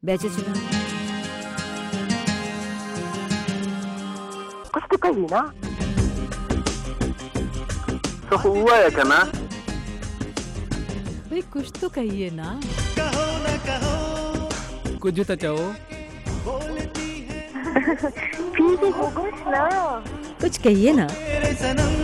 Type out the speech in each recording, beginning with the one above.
بیچے چلا کچھ تو کہیے نا تو ہوا ہے کنا بھئی کچھ تو کہیے نا کہو نہ کہو کچھ تو چاہو ٹھیک ہے کچھ نا کچھ کہیے نا میرے صنم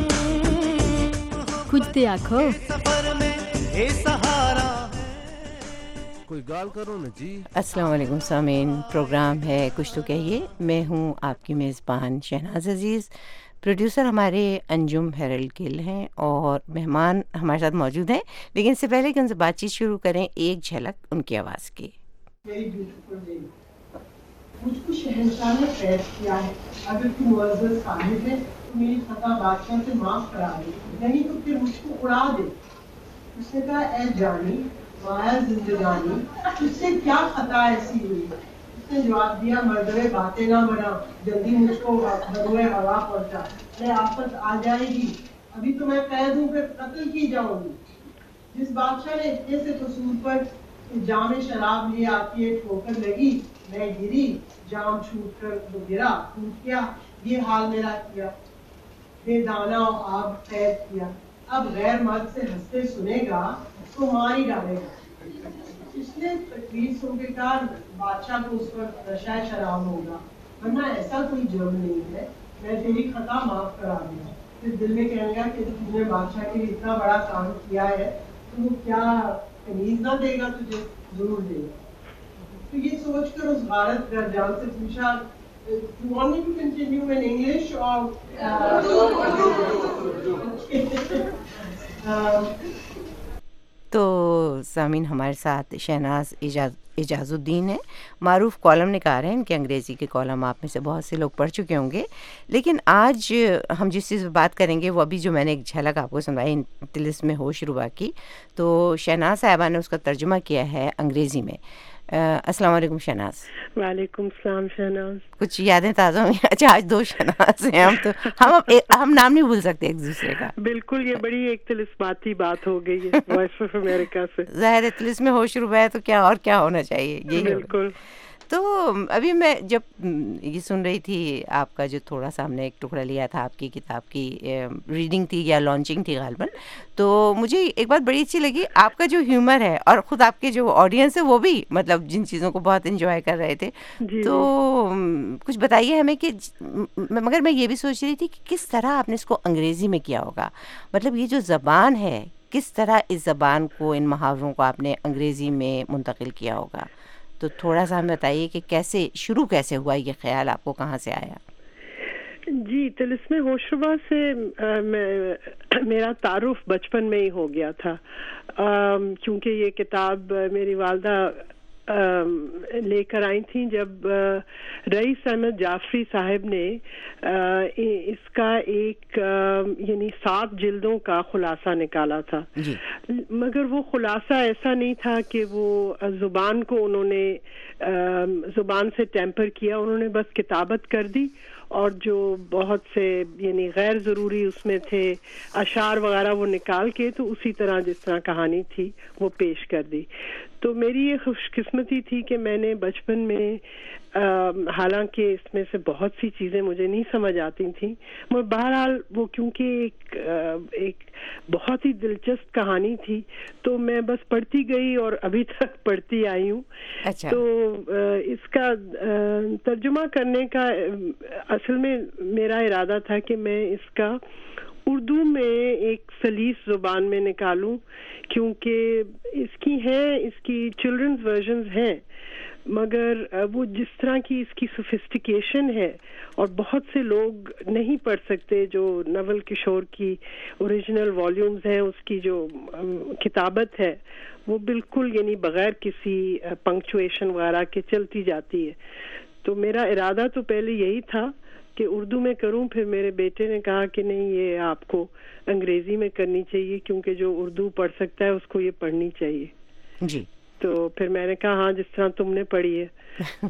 کچھ تو آکھو سفر میں اے سہارا کوئی گال کرو نا جی. السلام علیکم سامعین، پروگرام ہے کچھ تو کہیے. میں ہوں آپ کی میزبان شہناز عزیز. پروڈیوسر ہمارے انجم ہیرل گل ہیں اور مہمان ہمارے ساتھ موجود ہیں. لیکن اس سے پہلے کہ ان سے بات چیت شروع کریں، ایک جھلک ان کی آواز کی. مجھ کو شہنشاہ نے قید کیا ہے. اگر تو معزز صاحب ہے تو میری خطا بادشاہ سے معاف کرا دے، نہیں تو پھر مجھ کو اڑا دے. اس نے کہا اے جانی مایا زندگانی، اس سے کیا خطا ایسی ہوئی؟ اس نے جواب دیا مردوے باتیں نہ بنا، جلدی مجھ کو بدوئے ہوا پہنچا، میں آفت آ جائے گی. ابھی تو میں قید ہوں، پھر قتل کی جاؤں گی. جس بادشاہ نے اتنے سے قصور پر جام شراب لے آتی ہے ٹھوکر لگی، میں گری، جام چھوٹ کر وہ گرا، ٹوٹ گیا. یہ حال میرا کیا، بے دانہ و آب قید کیا. اب غیر مرد سے ہنستے سنے گا تو مار ہی ڈالے گا. اس نے تقریر سن کے کہا بادشاہ کو اس وقت نشہ شراب ہوگا، ورنہ ایسا کوئی جرم نہیں ہے، میں تیری خطا معاف کرا دوں. پھر دل میں کہنے گا کہ تم نے بادشاہ کے لیے اتنا بڑا کام کیا ہے تو وہ کیا تمیز نہ دے گا تجھے؟ ضرور دے گا. تو یہ سوچ کر اس غارت گر جان سے پوچھا You want me to continue in English or تو سامعین ہمارے ساتھ شہناز اعجاز الدین ہے، معروف کالم نگار ہیں. ان کے انگریزی کے کالم آپ میں سے بہت سے لوگ پڑھ چکے ہوں گے. لیکن آج ہم جس چیز پہ بات کریں گے وہ ابھی جو میں نے ایک جھلک آپ کو سنوائی طلسم ہوش ربا کی، تو شہناز صاحبہ نے اس کا ترجمہ کیا ہے انگریزی میں. السلام علیکم شہناز. وعلیکم السلام شہناز. کچھ یادیں تازہ ہوئی؟ اچھا آج دو شہناز ہیں ہم، تو ہم نام نہیں بھول سکتے ایک دوسرے کا. بالکل، یہ بڑی ایک طلسماتی بات ہو گئی ہے وائس آف امریکہ سے. ظاہر ہے طلسم ہوش ربا ہے تو کیا اور کیا ہونا چاہیے، یہی بالکل. تو ابھی میں جب یہ سن رہی تھی آپ کا جو تھوڑا سا ہم نے ایک ٹکڑا لیا تھا آپ کی کتاب کی ریڈنگ تھی یا لانچنگ تھی غالباً، تو مجھے ایک بات بڑی اچھی لگی، آپ کا جو ہیومر ہے اور خود آپ کے جو آڈینس ہے وہ بھی مطلب جن چیزوں کو بہت انجوائے کر رہے تھے. تو کچھ بتائیے ہمیں کہ مگر میں یہ بھی سوچ رہی تھی کہ کس طرح آپ نے اس کو انگریزی میں کیا ہوگا. مطلب یہ جو زبان ہے کس طرح اس زبان کو، ان محاوروں کو آپ نے انگریزی میں منتقل کیا ہوگا. تو تھوڑا سا ہمیں بتائیے کہ کیسے کیسے ہوا یہ خیال، آپ کو کہاں سے آیا؟ جی، طلسم ہوش ربا سے میرا تعارف بچپن میں ہی ہو گیا تھا، کیونکہ یہ کتاب میری والدہ لے کر آئی تھیں جب رئیس احمد جعفری صاحب نے اس کا ایک یعنی 7 جلدوں کا خلاصہ نکالا تھا. مگر وہ خلاصہ ایسا نہیں تھا کہ وہ زبان کو انہوں نے زبان سے ٹیمپر کیا، انہوں نے بس کتابت کر دی اور جو بہت سے یعنی غیر ضروری اس میں تھے اشعار وغیرہ وہ نکال کے تو اسی طرح جس طرح کہانی تھی وہ پیش کر دی. تو میری یہ خوش قسمتی تھی کہ میں نے بچپن میں حالانکہ اس میں سے بہت سی چیزیں مجھے نہیں سمجھ آتی تھیں، مگر بہرحال وہ کیونکہ ایک بہت ہی دلچسپ کہانی تھی تو میں بس پڑھتی گئی اور ابھی تک پڑھتی آئی ہوں. تو اس کا ترجمہ کرنے کا اصل میں میرا ارادہ تھا کہ میں اس کا اردو میں ایک سلیس زبان میں نکالوں، کیونکہ اس کی چلڈرنز ورژنز ہیں، مگر وہ جس طرح کی اس کی سوفسٹیکیشن ہے اور بہت سے لوگ نہیں پڑھ سکتے. جو نول کشور کی اوریجنل والیومز ہیں اس کی جو کتابت ہے وہ بالکل یعنی بغیر کسی پنکچویشن وغیرہ کے چلتی جاتی ہے. تو میرا ارادہ تو پہلے یہی تھا کہ اردو میں کروں، پھر میرے بیٹے نے کہا کہ نہیں یہ آپ کو انگریزی میں کرنی چاہیے کیونکہ جو اردو پڑھ سکتا ہے اس کو یہ پڑھنی چاہیے. جی. تو پھر میں نے کہا ہاں جس طرح تم نے پڑھی ہے.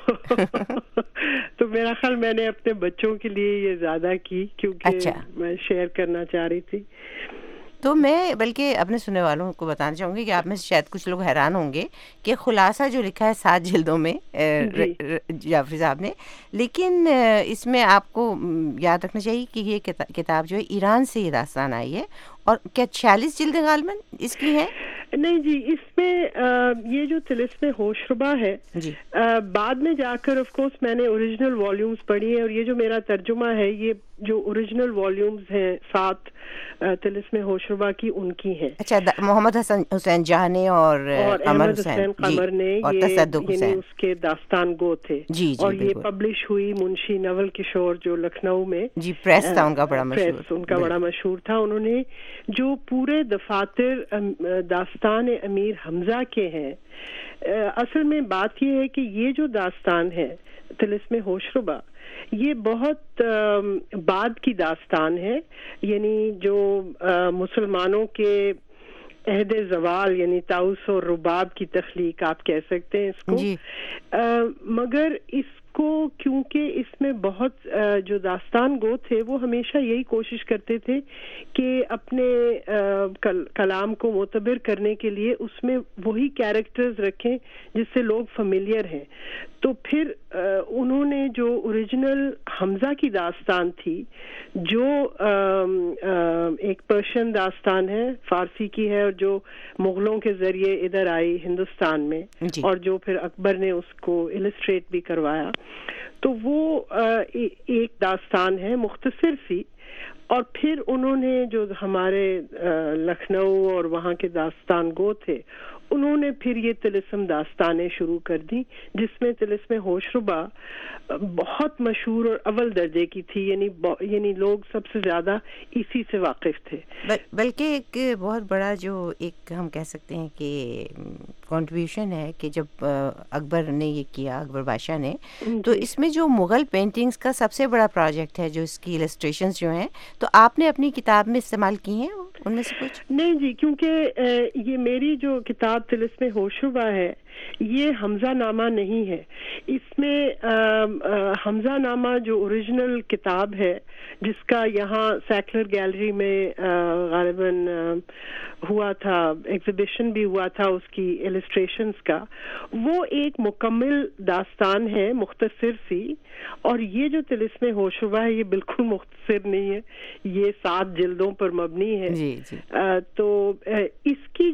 تو میرا خیال میں نے اپنے بچوں کے لیے یہ زیادہ کی کیونکہ میں شیئر کرنا چاہ رہی تھی. تو میں بلکہ اپنے سننے والوں کو بتانا چاہوں گی کہ آپ میں سے شاید کچھ لوگ حیران ہوں گے کہ خلاصہ جو لکھا ہے 7 جلدوں میں جعفری صاحب نے، لیکن اس میں آپ کو یاد رکھنا چاہیے کہ یہ کتاب جو ہے ایران سے یہ داستان آئی ہے، اور کیا 46 جلدیں غالباً اس کی ہیں؟ نہیں جی، اس میں یہ جو طلسم ہوش ربا ہے، جی بعد میں جا کر آف کورس میں نے اوریجنل والیومز پڑھی ہیں، اور یہ جو میرا ترجمہ ہے یہ جو اوریجنل والیومز ہیں 7 طلسم ہوش ربا کی، ان کی ہیں. اچھا، محمد حسین جہانے اور احمد حسین قمر نے اور تصدق یعنی حسین اس کے داستان گو تھے. جی اور یہ پبلش ہوئی منشی نول کشور جو لکھنؤ میں جی پریس تھا ان کا بڑا مشہور، پریس ان کا بڑا مشہور تھا. انہوں نے جو پورے دفاتر داستان امیر حمزہ کے ہیں، اصل میں بات یہ ہے کہ یہ جو داستان ہے طلسم ہوش ربا یہ بہت بعد کی داستان ہے، یعنی جو مسلمانوں کے عہد زوال یعنی طاؤس اور رباب کی تخلیق آپ کہہ سکتے ہیں اس کو. مگر اس کو کیونکہ اس میں بہت جو داستان گو تھے وہ ہمیشہ یہی کوشش کرتے تھے کہ اپنے کلام کو معتبر کرنے کے لیے اس میں وہی کیریکٹرز رکھیں جس سے لوگ فیملیئر ہیں. تو پھر انہوں نے جو اوریجنل حمزہ کی داستان تھی، جو ایک پرشین داستان ہے، فارسی کی ہے، اور جو مغلوں کے ذریعے ادھر آئی ہندوستان میں، اور جو پھر اکبر نے اس کو السٹریٹ بھی کروایا، تو وہ ایک داستان ہے مختصر سی. اور پھر انہوں نے جو ہمارے لکھنؤ اور وہاں کے داستان گو تھے، انہوں نے پھر یہ طلسم داستانیں شروع کر دی، جس میں طلسم ہوش ربا بہت مشہور اور اول درجے کی تھی، یعنی لوگ سب سے زیادہ اسی سے واقف تھے. بلکہ ایک بہت بڑا جو ایک ہم کہہ سکتے ہیں کہ کنٹریبیوشن ہے کہ جب اکبر نے یہ کیا، اکبر بادشاہ نے، تو اس میں جو مغل پینٹنگز کا سب سے بڑا پروجیکٹ ہے، جو اس کی السٹریشنز جو ہیں، تو آپ نے اپنی کتاب میں استعمال کی ہیں ان میں سے کچھ؟ نہیں جی، کیونکہ یہ میری جو کتاب طلسم ہوش ربا ہے یہ حمزہ نامہ نہیں ہے. اس میں حمزہ نامہ جو اوریجنل کتاب ہے، جس کا یہاں سیکولر گیلری میں غالباً ہوا تھا، ایگزیبیشن بھی ہوا تھا اس کی السٹریشنز کا، وہ ایک مکمل داستان ہے مختصر سی. اور یہ جو طلسم ہوش ربا ہے یہ بالکل مختصر نہیں ہے، یہ 7 جلدوں پر مبنی ہے. تو اس کی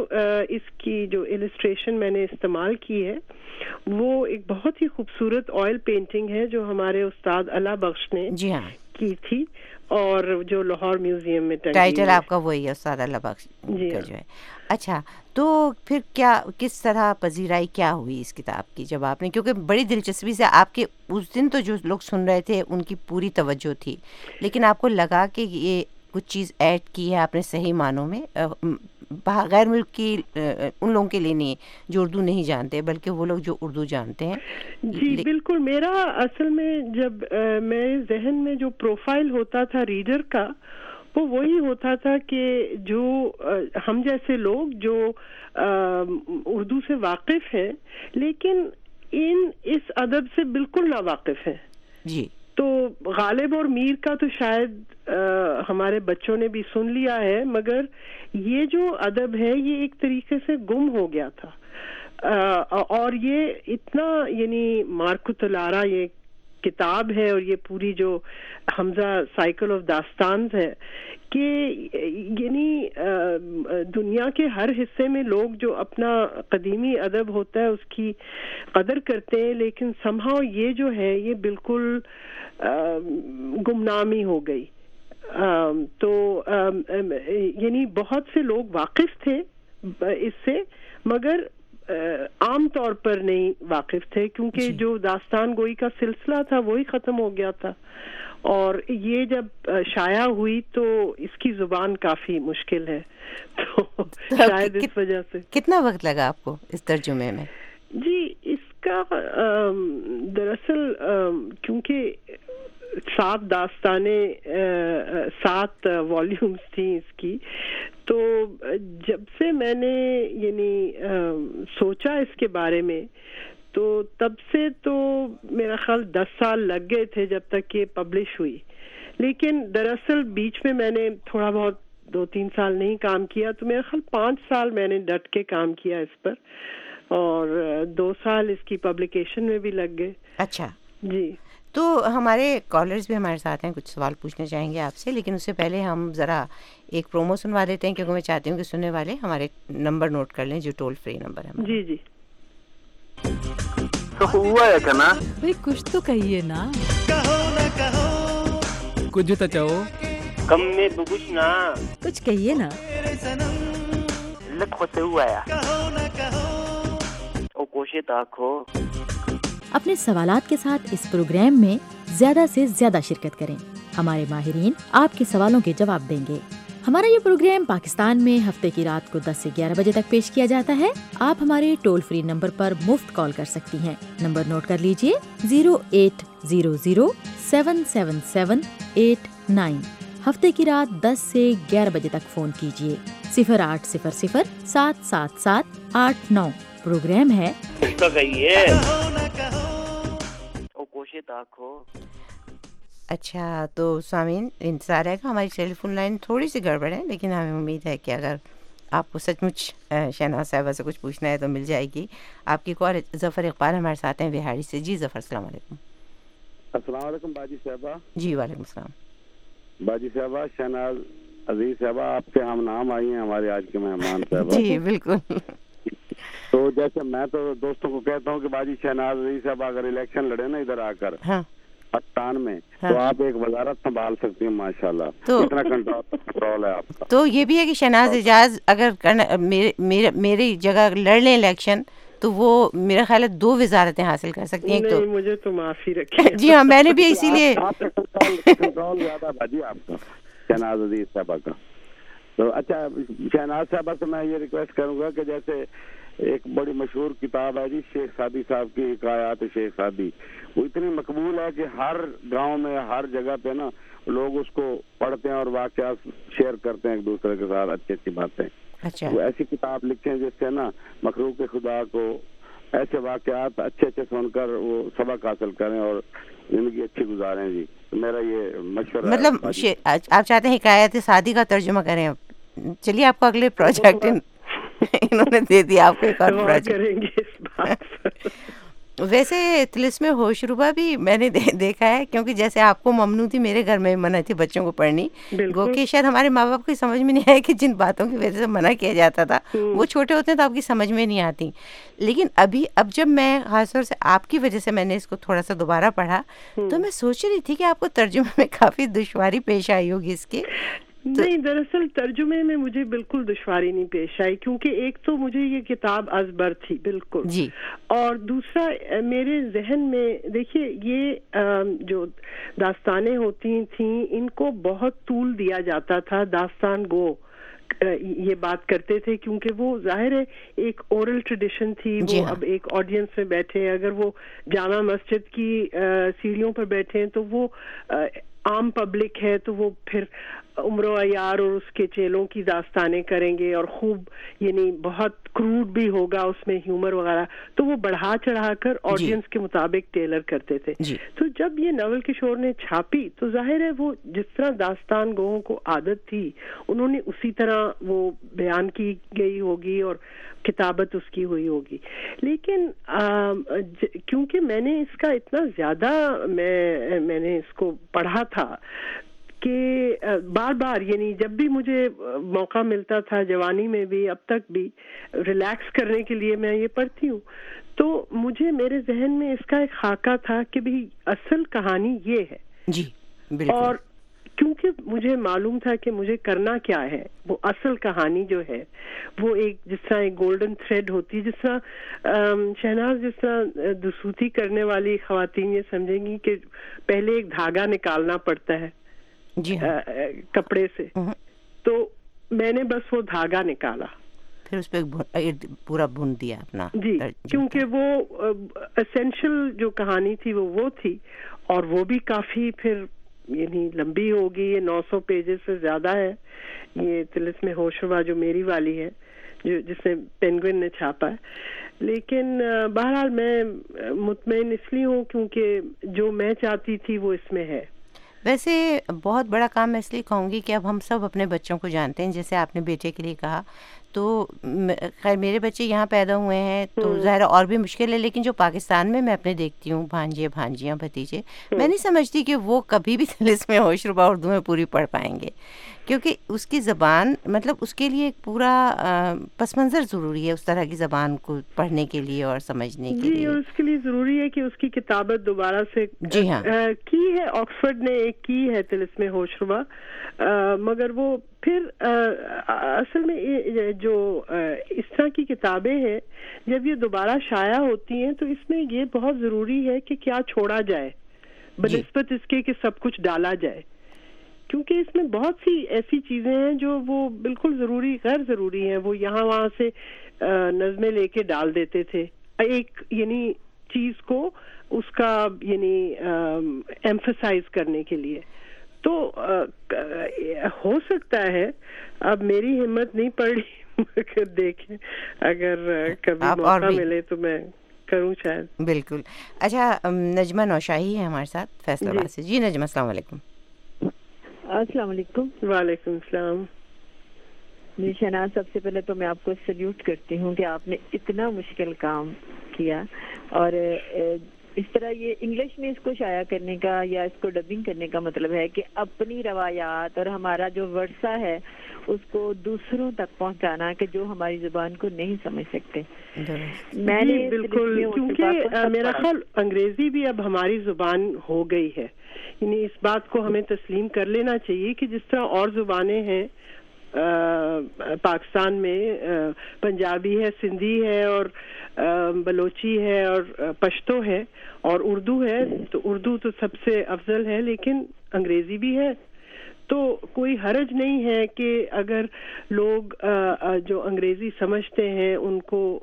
جو السٹریشن میں نے استعمال کی ہے وہ ایک بہت ہی خوبصورت آئل پینٹنگ ہے جو ہمارے استاد علا بخش نے کی تھی، اور جو لاہور میوزیم میں ٹائٹل آپ کا وہی ہے، استاد علا بخش کا جو ہے. اچھا، تو پھر کس طرح پذیرائی کیا ہوئی اس کتاب کی جب آپ نے، کیونکہ بڑی دلچسپی سے آپ کے اس دن تو جو لوگ سن رہے تھے ان کی پوری توجہ تھی، لیکن آپ کو لگا کہ یہ کچھ چیز ایڈ کی ہے آپ نے صحیح معنوں میں، غیر ملک کی ان لوگوں کے لیے نہیں جو اردو نہیں جانتے، بلکہ وہ لوگ جو اردو جانتے ہیں؟ جی بالکل. میرا اصل میں جب میرے ذہن میں جو پروفائل ہوتا تھا ریڈر کا، وہ وہی ہوتا تھا کہ جو ہم جیسے لوگ جو اردو سے واقف ہیں لیکن اس ادب سے بالکل نا واقف ہیں. جی. تو غالب اور میر کا تو شاید ہمارے بچوں نے بھی سن لیا ہے، مگر یہ جو ادب ہے یہ ایک طریقے سے گم ہو گیا تھا. اور یہ اتنا یعنی مارکو تلارا یہ کتاب ہے، اور یہ پوری جو حمزہ سائیکل آف داستانز ہے، کہ یعنی دنیا کے ہر حصے میں لوگ جو اپنا قدیمی ادب ہوتا ہے اس کی قدر کرتے ہیں، لیکن somehow یہ جو ہے یہ بالکل گمنامی ہو گئی. تو یعنی بہت سے لوگ واقف تھے اس سے، مگر عام طور پر نہیں واقف تھے، کیونکہ جو داستان گوئی کا سلسلہ تھا وہی ختم ہو گیا تھا. اور یہ جب شائع ہوئی تو اس کی زبان کافی مشکل ہے، تو شاید اس وجہ سے. کتنا وقت لگا آپ کو اس ترجمے میں؟ جی اس کا دراصل کیونکہ 7 داستانیں 7 والیومز تھیں اس کی، تو جب سے میں نے یعنی سوچا اس کے بارے میں، تو تب سے تو میرا خیال 10 سال لگ گئے تھے جب تک یہ پبلش ہوئی. لیکن دراصل بیچ میں نے تھوڑا بہت 2-3 साल नहीं काम किया, तो मेरा ख्याल 5 साल मैंने डट के काम किया इस पर, और 2 साल इसकी पब्लिकेशन में भी लग गए। अच्छा जी, तो हमारे कॉलर्स भी हमारे साथ हैं, कुछ सवाल पूछना चाहेंगे आपसे, लेकिन उससे पहले हम ज़रा एक प्रोमो सुनवा देते हैं, क्योंकि मैं चाहती हूँ कि सुनने वाले हमारे नंबर नोट कर लें, जो टोल फ्री नंबर है हमारा। जी जी। तो हुआ है ना? भाई कुछ तो कहिए ना। कहो न कहो कुछ तो चाहो। कम में बुकुश ना, कुछ कहिए ना। मेरे सनम, लखो से हुआ है कहो न कहो ओ कोशिश आखो। अपने सवालात के साथ इस प्रोग्राम में ज्यादा से ज्यादा शिरकत करें। हमारे माहिरीन आपके सवालों के जवाब देंगे। हमारा ये प्रोग्राम पाकिस्तान में हफ्ते की रात को 10 से 11 बजे तक पेश किया जाता है। आप हमारे टोल फ्री नंबर पर मुफ्त कॉल कर सकती हैं। नंबर नोट कर लीजिए 0800-777-89। हफ्ते की रात 10 से 11 बजे तक फोन कीजिए। 0800-777-89। प्रोग्राम है तो कहिए कहो न कहो ओ कोशिश आखो। अच्छा, तो स्वामीन इंतज़ार है कि हमारी टेलीफोन लाइन थोड़ी सी गड़बड़ है, लेकिन हमें उम्मीद है कि अगर आपको सचमुच शहनाज साहिबा से कुछ पूछना है तो मिल जाएगी। आपकी कॉल ज़फ़र इकबाल हमारे साथ हैं बिहाड़ी से। जी ज़फ़र, अस्सलाम वालेकुम। अस्सलाम वालेकुम बाजी साहबा। जी वालेकुम सलाम। बाजी साहबा, शहनाज अजीज साहबा, आपके हम नाम आई हैं हमारे आज के मेहमान साहबा। जी बिल्कुल। तो जैसे मैं तो दोस्तों को कहता हूँ कि बाजी शहनाज अजीज साहबा अगर इलेक्शन लड़े ना इधर आकर हाँ पाकिस्तान में, हाँ। तो आप एक वजारत संभाल सकती हैं माशाल्लाह। तो- इतना कंट्रोल है आपका। तो ये भी है कि शहनाज एजाज अगर मेरी जगह लड़ लें इलेक्शन, तो वो मेरा ख्याल है 2 वजारतें हासिल कर सकती हैं। एक नहीं, तो मुझे तो माफी रखिए। जी हाँ, मैंने भी इसीलिए आपका कंट्रोल ज्यादा बाजी आपका शहनाज अजीज साहबा का। तो अच्छा, शहनाज साहबा से मैं ये रिक्वेस्ट करूंगा कि जैसे एक बड़ी मशहूर किताब है जी शेख सादी साहब की, हिकायात शेख सादी, वो इतनी मकबूल है कि हर गांव में हर जगह पे ना लोग उसको पढ़ते हैं और वाक़यात शेयर करते हैं एक दूसरे के साथ, अच्छी अच्छी बातें। अच्छा वो ऐसी किताब लिखें जिससे ना मखलूक खुदा को ऐसे वाक़यात अच्छे अच्छे सुनकर वो सबक हासिल करें और जिंदगी अच्छी गुजारें जी। तो मेरा ये मशवरा है। मतलब आप चाहते हैं हिकायत सादी का तर्जुमा करें। चलिए, आपको अगले प्रोजेक्ट इन्होंने दे दिया, आपको एक और गौर प्रोजेक्ट। करेंगे इस बात पर। वैसे तिलिस्मे होशरुबा भी मैंने देखा है, क्योंकि जैसे आपको ममनू थी, मेरे घर में मना थी बच्चों को पढ़नी। बिल्कुल। वो कि शायद हमारे माँ बाप को समझ में नहीं आया कि जिन बातों की वजह से मना किया जाता था वो छोटे होते हैं तो आपकी समझ में नहीं आती। लेकिन अब जब मैं खासतौर से आपकी वजह से मैंने इसको थोड़ा सा दोबारा पढ़ा, तो मैं सोच रही थी कि आपको तर्जुमे में काफ़ी दुश्वारी पेश आई होगी इसकी। नहीं, दरअसल तर्जुमे में मुझे बिल्कुल दुश्वारी नहीं पेश आई, क्योंकि एक तो मुझे ये किताब अज़बर थी बिल्कुल जी, और दूसरा मेरे जहन में देखिए ये जो दास्तानें होती थी इनको बहुत तूल दिया जाता था। दास्तान गो ये बात करते थे, क्योंकि वो जाहिर है एक ओरल ट्रेडिशन थी। वो हाँ। अब एक ऑडियंस में बैठे हैं, अगर वो जामा मस्जिद की सीढ़ियों पर बैठे हैं तो वो आम पब्लिक है, तो वो फिर उम्र अयार और उसके चेलों की दास्तानें करेंगे और खूब यानी बहुत क्रूड भी होगा उसमें ह्यूमर वगैरह, तो वो बढ़ा चढ़ाकर ऑडियंस के मुताबिक टेलर करते थे। तो जब ये नवल किशोर ने छापी तो जाहिर है वो जिस तरह दास्तान गोहों को आदत थी उन्होंने उसी तरह वो बयान की गई होगी और किताबत उसकी हुई होगी। लेकिन क्योंकि मैंने इसका इतना ज्यादा मैंने इसको पढ़ा था कि बार बार यानी जब भी मुझे मौका मिलता था जवानी में भी अब तक भी रिलैक्स करने के लिए मैं ये पढ़ती हूँ, तो मुझे मेरे जहन में इसका एक खाका था कि भाई असल कहानी ये है जी बिल्कुल। और क्योंकि मुझे मालूम था कि मुझे करना क्या है, वो असल कहानी जो है वो एक जिस तरह एक गोल्डन थ्रेड होती है, जिस तरह शहनाज जिस तरह दुसूती करने वाली खवातीन ये समझेंगी कि पहले एक धागा निकालना पड़ता है जी हाँ। कपड़े से, तो मैंने बस वो धागा निकाला, फिर उस पर पूरा बुन दिया अपना जी, क्योंकि वो एसेंशियल जो कहानी थी वो थी और वो भी काफी फिर यानी लंबी होगी, ये 900 पेजेस से ज्यादा है। ये तिलिस्मे होशरुबा जो मेरी वाली है जो जिसने पेंगुइन ने छापा है। लेकिन बहरहाल मैं मुतमईन इसलिए हूँ क्योंकि जो मैं चाहती थी वो इसमें है। ویسے بہت بڑا کام میں اس لیے کہوں گی کہ اب ہم سب اپنے بچوں کو جانتے ہیں، جیسے آپ نے بیٹے کے لیے کہا، تو خیر میرے بچے یہاں پیدا ہوئے ہیں تو ظاہر اور بھی مشکل ہے، لیکن جو پاکستان میں اپنے دیکھتی ہوں بھانجے بھانجیاں بھتیجے، میں نہیں سمجھتی کہ وہ کبھی بھی طلسم ہوشربا اردو میں پوری پڑھ پائیں گے، کیونکہ اس کی زبان مطلب اس کے لیے ایک پورا پس منظر ضروری ہے اس طرح کی زبان کو پڑھنے کے لیے اور سمجھنے کے لیے. اور اس کے لیے ضروری ہے کہ اس کی کتابت دوبارہ سے جی ہاں کی ہے. آکسفورڈ نے ایک کی ہے طلسم ہوشربا، مگر وہ پھر اصل میں جو اس طرح کی کتابیں ہیں جب یہ دوبارہ شائع ہوتی ہیں تو اس میں یہ بہت ضروری ہے کہ کیا چھوڑا جائے بنسبت اس کے کہ سب کچھ ڈالا جائے، کیونکہ اس میں بہت سی ایسی چیزیں ہیں جو وہ بالکل ضروری غیر ضروری ہیں، وہ یہاں وہاں سے نظمیں لے کے ڈال دیتے تھے ایک یعنی چیز کو اس کا یعنی ایمفسائز کرنے کے لیے. تو ہو سکتا ہے اب میری ہمت نہیں پڑ رہی، مگر دیکھیں اگر کبھی موقع ملے تو میں کروں شاید. بالکل. اچھا نجمہ نوشاہی ہے ہمارے ساتھ فیصل آباد سے. جی نجمہ السلام علیکم. السلام علیکم. وعلیکم السلام. جی شہناز، سب سے پہلے تو میں آپ کو سلیوٹ کرتی ہوں کہ آپ نے اتنا مشکل کام کیا، اور اس طرح یہ انگلش میں اس کو شائع کرنے کا یا اس کو ڈبنگ کرنے کا مطلب ہے کہ اپنی روایات اور ہمارا جو ورثہ ہے اس کو دوسروں تک پہنچانا کہ جو ہماری زبان کو نہیں سمجھ سکتے. میں نے بالکل، کیونکہ میرا خیال انگریزی بھی اب ہماری زبان ہو گئی ہے، یعنی اس بات کو ہمیں تسلیم کر لینا چاہیے کہ جس طرح اور زبانیں ہیں پاکستان میں، پنجابی ہے، سندھی ہے اور بلوچی ہے اور پشتو ہے اور اردو ہے، تو اردو تو سب سے افضل ہے، لیکن انگریزی بھی ہے. تو کوئی حرج نہیں ہے کہ اگر لوگ جو انگریزی سمجھتے ہیں ان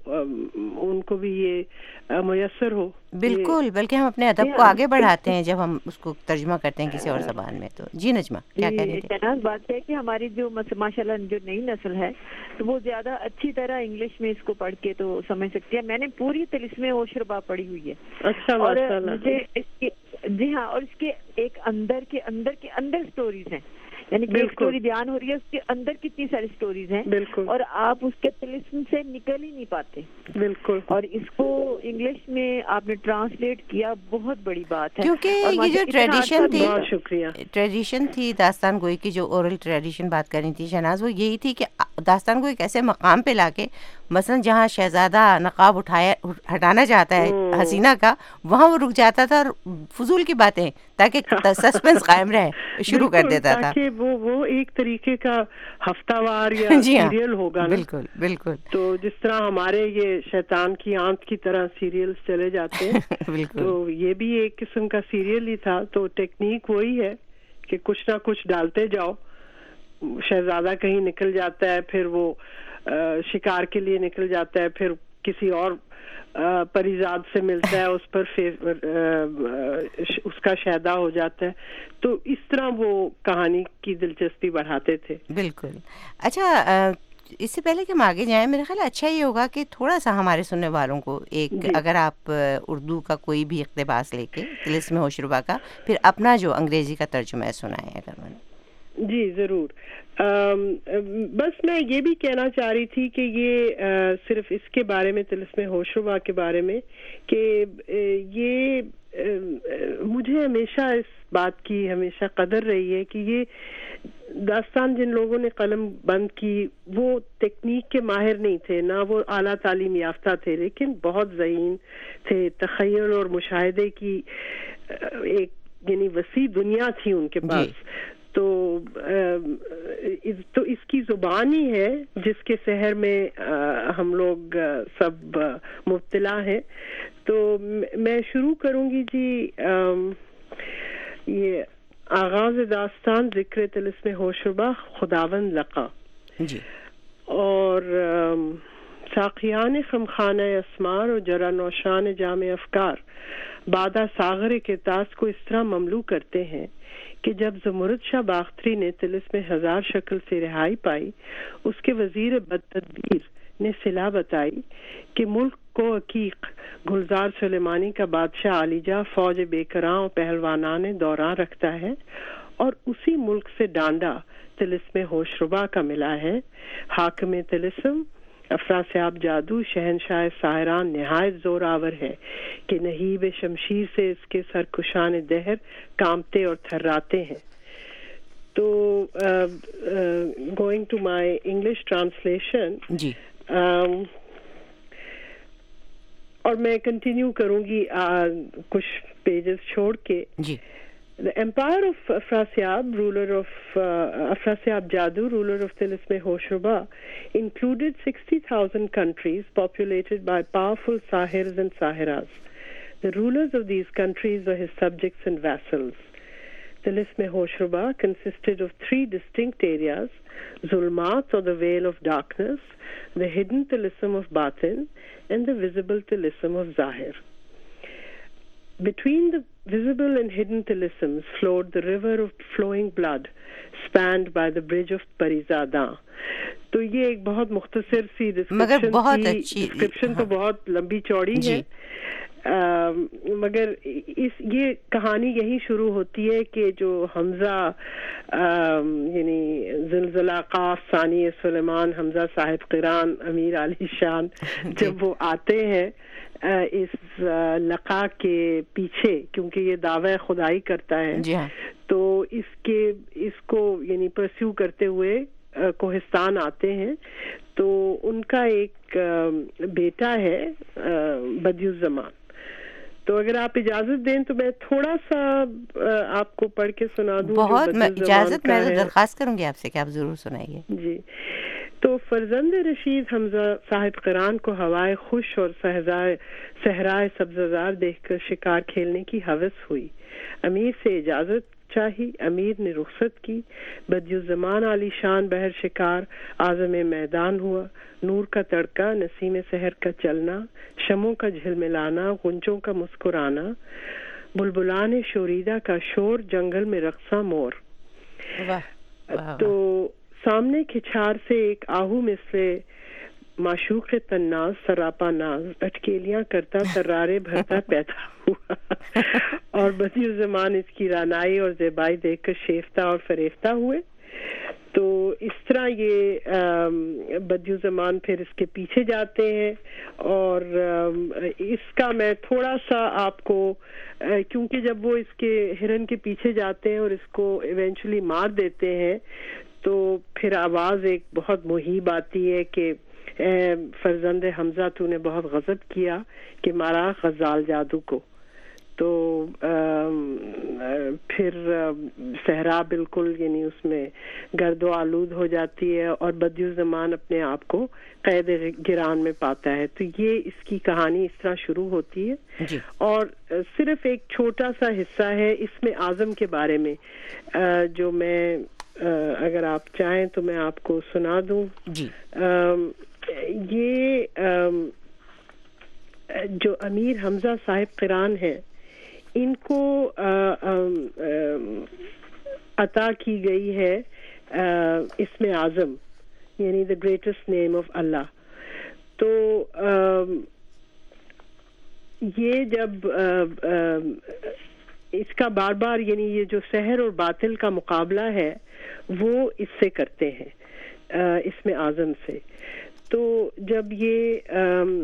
کو بھی یہ میسر ہو. بالکل، بلکہ ہم اپنے ادب کو آگے بڑھاتے ہیں جب ہم اس کو ترجمہ کرتے ہیں کسی اور زبان میں. تو جی نجمہ کیا کہہ رہی تھی؟ بات ہے کہ ہماری جو ماشاء اللہ جو نئی نسل ہے تو وہ زیادہ اچھی طرح انگلش میں اس کو پڑھ کے تو سمجھ سکتی ہے. میں نے پوری طلسم ہوشربا پڑھی ہوئی ہے. اچھا، اور مجھے اس کی جی ہاں، اور اس کے ایک اندر کے سٹوریز ہیں، یعنی کہ اسٹوری بیان ہو رہی ہے، اس کے اندر کتنی ساری سٹوریز ہیں، بالکل، اور آپ اس کے طلسم سے نکل ہی نہیں پاتے. بالکل. اور اس کو انگلش میں آپ نے ٹرانسلیٹ کیا، بہت بڑی بات ہے. کیونکہ یہ جو ٹریڈیشن تھی، بہت شکریہ، ٹریڈیشن تھی داستان گوئی کی، جو اورل ٹریڈیشن بات کرنی تھی شہناز، وہ یہی تھی کہ داستان کو ایک ایسے مقام پہ لا کے، مثلا جہاں شہزادہ نقاب ہٹانا چاہتا ہے حسینہ کا، وہاں وہ رک جاتا تھا اور فضول کی باتیں تاکہ سسپنس قائم رہے شروع کر دیتا تھا. وہ ایک طریقے کا ہفتہ وار یا سیریل ہوگا. بالکل بالکل. تو جس طرح ہمارے یہ شیطان کی آنکھ کی طرح سیریلز چلے جاتے ہیں بالکل، تو یہ بھی ایک قسم کا سیریل ہی تھا. تو ٹیکنیک وہی ہے کہ کچھ نہ کچھ ڈالتے جاؤ. شہزادہ کہیں نکل جاتا ہے، پھر وہ شکار کے لیے نکل جاتا ہے، پھر کسی اور پریزاد سے ملتا ہے، اس پر اس کا شیدا ہو جاتا ہے. تو اس طرح وہ کہانی کی دلچسپی بڑھاتے تھے. بالکل. اچھا اس سے پہلے کہ ہم آگے جائیں، میرا خیال اچھا یہ ہوگا کہ تھوڑا سا ہمارے سننے والوں کو ایک اگر آپ اردو کا کوئی بھی اقتباس لے کے طلسم ہوشربا کا، پھر اپنا جو انگریزی کا ترجمہ ہے سنائیں اگر میں. جی ضرور. بس میں یہ بھی کہنا چاہ رہی تھی کہ یہ صرف اس کے بارے میں، طلسم ہوشربا کے بارے میں، کہ یہ مجھے ہمیشہ اس بات کی ہمیشہ قدر رہی ہے کہ یہ داستان جن لوگوں نے قلم بند کی وہ تکنیک کے ماہر نہیں تھے، نہ وہ اعلیٰ تعلیم یافتہ تھے، لیکن بہت ذہین تھے. تخیل اور مشاہدے کی ایک یعنی وسیع دنیا تھی ان کے پاس. تو اس کی زبان ہی ہے جس کے سحر میں ہم لوگ سب مبتلا ہیں. تو میں شروع کروں گی جی. یہ آغاز داستان ذکر طلسم ہوشربا خداوند لقا جی. اور ساقیان خمخانہ اسمار و جرا نوشان جام افکار بادہ ساغر کے تاس کو اس طرح مملو کرتے ہیں کہ جب زمرد شاہ باختری نے طلسم ہزار شکل سے رہائی پائی، اس کے وزیر بد تدبیر نے صلاح بتائی کہ ملک کو عقیق گلزار سلیمانی کا بادشاہ عالیجا فوج بےکراں اور پہلوانان دوران رکھتا ہے اور اسی ملک سے ڈانڈا طلسم ہوشربا کا ملا ہے. حاکم طلسم افراسیاب جادو شہنشاہ ساحران نہایت زور آور ہے کہ نہیب شمشیر سے اس کے سرکشان دہر کامتے اور تھراتے ہیں. تو going to my English translation جی اور میں کنٹینیو کروں گی کچھ پیجز چھوڑ کے. جی The empire of Afrasiab, Afrasiab Jadu, ruler of Tilisme Hoshruba, included 60,000 countries populated by powerful Sahirs and Sahiras. The rulers of these countries were his subjects and vassals. Tilisme Hoshruba consisted of 3 distinct areas: Zulmat, or the veil of darkness, the hidden Tilism of Batin, and the visible Tilism of Zahir. Between the visible and hidden tilisms flowed the river of flowing blood, spanned by the bridge of Parizada. تو یہ ایک بہت مختصر سی description تو بہت لمبی چوڑی ہے، مگر یہ کہانی یہی شروع ہوتی ہے کہ جو حمزہ یعنی زلزلہ قاف ثانی سلیمان حمزہ صاحب قران امیر علی شان جب وہ آتے ہیں اس لقا کے پیچھے، کیونکہ یہ دعوی خدائی کرتا ہے تو اس کو یعنی پرسیو کرتے ہوئے کوہستان آتے ہیں. تو ان کا ایک بیٹا ہے بدیع الزمان. تو اگر آپ اجازت دیں تو میں تھوڑا سا آپ کو پڑھ کے سنا دوں. بہت اجازت میں درخواست کروں گی آپ سے کہ آپ ضرور سنائیے. جی. تو فرزند رشید حمزہ صاحب قران کو ہوائے خوش اور صحرائے سبززار دیکھ کر شکار کھیلنے کی ہوس ہوئی. امیر سے اجازت چاہی، امیر نے رخصت کی. بدیع الزمان علی شان بہر شکار اعظم میدان ہوا. نور کا تڑکا، نسیم سحر کا چلنا، شموں کا جھلملانا، غنچوں کا مسکرانا، بلبلان شوریدہ کا شور، جنگل میں رقصاں مور. تو سامنے کھچار سے ایک آہو مثل معشوق تناز سراپا ناز اٹکیلیاں کرتا ترارے بھرتا پیدا ہوا. اور بدیع الزمان اس کی رانائی اور زیبائی دیکھ کر شیفتہ اور فریفتہ ہوئے. تو اس طرح یہ بدیع الزمان پھر اس کے پیچھے جاتے ہیں. اور اس کا میں تھوڑا سا آپ کو کیونکہ جب وہ اس کے ہرن کے پیچھے جاتے ہیں اور اس کو ایونچولی مار دیتے ہیں تو پھر آواز ایک بہت مہیب آتی ہے کہ اے فرزند حمزہ تو نے بہت غضب کیا کہ مارا غزال جادو کو. تو پھر صحرا بالکل یعنی اس میں گرد و آلود ہو جاتی ہے اور بدیع الزمان اپنے آپ کو قید گران میں پاتا ہے. تو یہ اس کی کہانی اس طرح شروع ہوتی ہے. اور صرف ایک چھوٹا سا حصہ ہے اس میں اعظم کے بارے میں جو میں اگر آپ چاہیں تو میں آپ کو سنا دوں. جی. یہ جو امیر حمزہ صاحب قران ہے ان کو عطا کی گئی ہے اسم اعظم یعنی دا گریٹسٹ نیم آف اللہ. تو یہ جب اس کا بار بار یعنی یہ جو سحر اور باطل کا مقابلہ ہے وہ اس سے کرتے ہیں اسم اعظم سے. تو جب یہ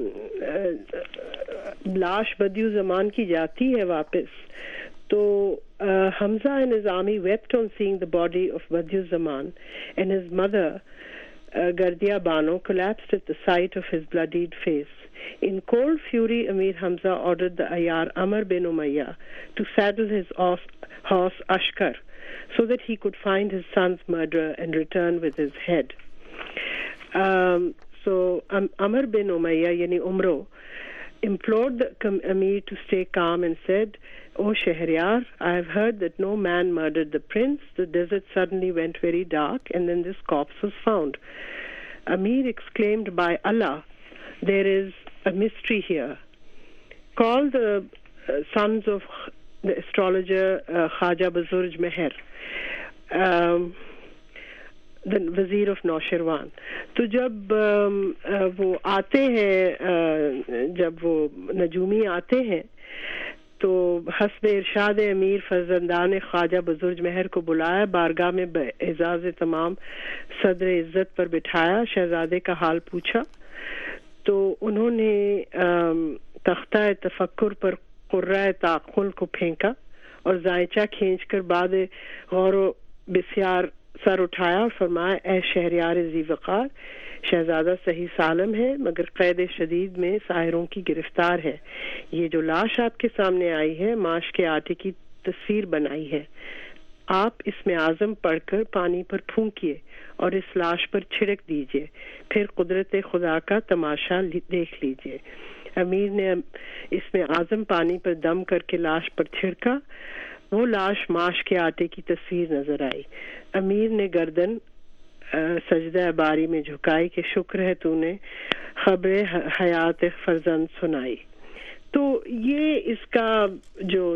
لاش بدیع الزمان کی جاتی ہے واپس تو Hamza Nizami wept on seeing the body of Badi'u Zaman and his mother Gardia Bano collapsed at the sight of his bloodied face. In cold fury, Amir Hamza ordered the Ayar Amr bin Umayyah to saddle his horse Ashkar so that he could find his son's murderer and return with his head. So Amr bin Umayyah, yani Umro, implored the Amir to stay calm and said, "O Shahriyar, I have heard that no man murdered the prince. The desert suddenly went very dark and then this corpse was found." Amir exclaimed, "By Allah, there is a mystery here. Call the sons of the astrologer Khaja Buzurj Meher." وزیر of Nausherwan. تو جب وہ آتے ہیں، جب وہ نجومی آتے ہیں تو حسب ارشاد امیر فرزندان خواجہ بزرگ مہر کو بلایا، بارگاہ میں اعزاز تمام صدر عزت پر بٹھایا، شہزادے کا حال پوچھا تو انہوں نے تختہ تفکر پر قرہ تعقل کو پھینکا اور زائچہ کھینچ کر بعد غور و بسیار سر اٹھایا اور فرمایا، اے شہریار ذی وقار، شہزادہ صحیح سالم ہے مگر قید شدید میں ساحروں کی گرفتار ہے. یہ جو لاش آپ کے سامنے آئی ہے ماش کے آٹے کی تصویر بنائی ہے. آپ اس میں اعظم پڑھ کر پانی پر پھونکیے اور اس لاش پر چھڑک دیجیے، پھر قدرت خدا کا تماشا دیکھ لیجیے. امیر نے اس میں اعظم پانی پر دم کر کے لاش پر چھڑکا. وہ لاش ماش کے آٹے کی تصویر نظر آئی. امیر نے گردن سجدہ باری میں جھکائی کہ شکر ہے تو نے خبر حیات فرزند سنائی. تو یہ اس کا جو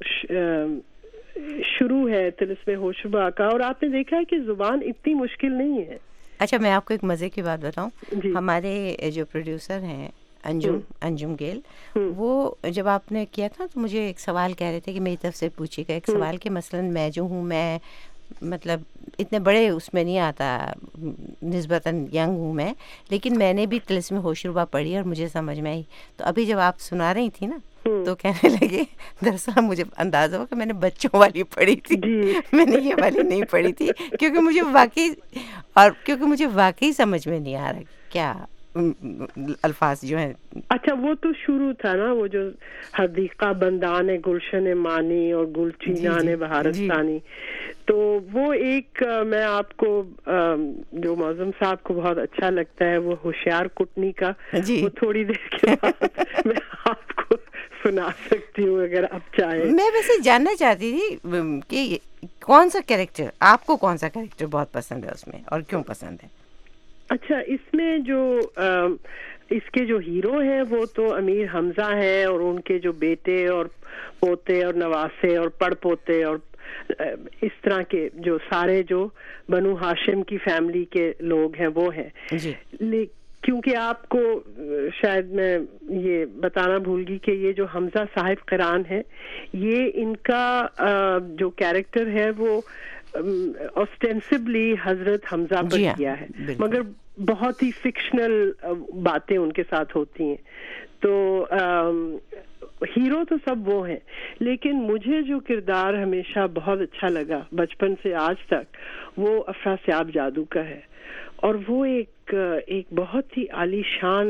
شروع ہے طلسم ہوشربا کا، اور آپ نے دیکھا ہے کہ زبان اتنی مشکل نہیں ہے. اچھا میں آپ کو ایک مزے کی بات بتاؤں. ہمارے جو پروڈیوسر ہیں انجم گیل، وہ جب آپ نے کیا تھا تو مجھے ایک سوال کہہ رہے تھے کہ میری طرف سے پوچھیے گا ایک سوال کہ مثلاً میں جو ہوں، میں مطلب اتنے بڑے اس میں نہیں آتا، نسبتاً ینگ ہوں میں، لیکن میں نے بھی طلسم ہوشربا پڑھی اور مجھے سمجھ میں آئی. تو ابھی جب آپ سنا رہی تھی نا تو کہنے لگے، دراصل مجھے اندازہ ہوا کہ میں نے بچوں والی پڑھی تھی، میں نے یہ والی نہیں پڑھی تھی کیونکہ مجھے واقعی سمجھ میں نہیں آ رہا کیا الفاظ جو ہیں. اچھا وہ تو شروع تھا نا، وہ جو حدیقہ بندان گلشن مانی اور گل چینان بہارستانی. تو وہ ایک میں آپ کو جو معظم صاحب کو بہت اچھا لگتا ہے وہ ہوشیار کٹنی کا، وہ تھوڑی دیر کے بعد میں آپ کو سنا سکتی ہوں اگر آپ چاہیں. میں ویسے جاننا چاہتی تھی کہ کون سا کیریکٹر آپ کو، کون سا کیریکٹر بہت پسند ہے اس میں اور کیوں پسند ہے؟ اچھا اس میں جو اس کے جو ہیرو ہیں وہ تو امیر حمزہ ہیں اور ان کے جو بیٹے اور پوتے اور نواسے اور پڑ پوتے اور اس طرح کے جو سارے جو بنو ہاشم کی فیملی کے لوگ ہیں وہ ہیں. کیونکہ آپ کو شاید میں یہ بتانا بھول گئی کہ یہ جو حمزہ صاحب قران ہے، یہ ان کا جو کیریکٹر ہے وہ آسٹینسبلی حضرت حمزہ پر کیا ہے، مگر بہت ہی فکشنل باتیں ان کے ساتھ ہوتی ہیں. تو ہیرو تو سب وہ ہیں، لیکن مجھے جو کردار ہمیشہ بہت اچھا لگا بچپن سے آج تک وہ افراسیاب جادو کا ہے. اور وہ ایک بہت ہی عالی شان،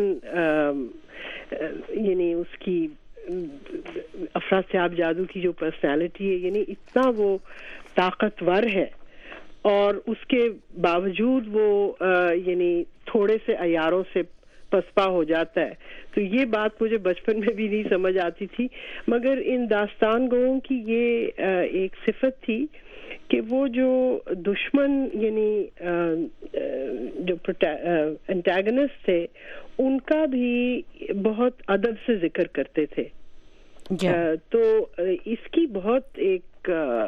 یعنی اس کی افراسیاب جادو کی جو پرسنالٹی ہے، یعنی اتنا وہ طاقتور ہے اور اس کے باوجود وہ یعنی تھوڑے سے عیاروں سے پسپا ہو جاتا ہے. تو یہ بات مجھے بچپن میں بھی نہیں سمجھ آتی تھی، مگر ان داستان گوؤں کی یہ ایک صفت تھی کہ وہ جو دشمن یعنی جو انٹیگنسٹ تھے ان کا بھی بہت ادب سے ذکر کرتے تھے. تو اس کی بہت ایک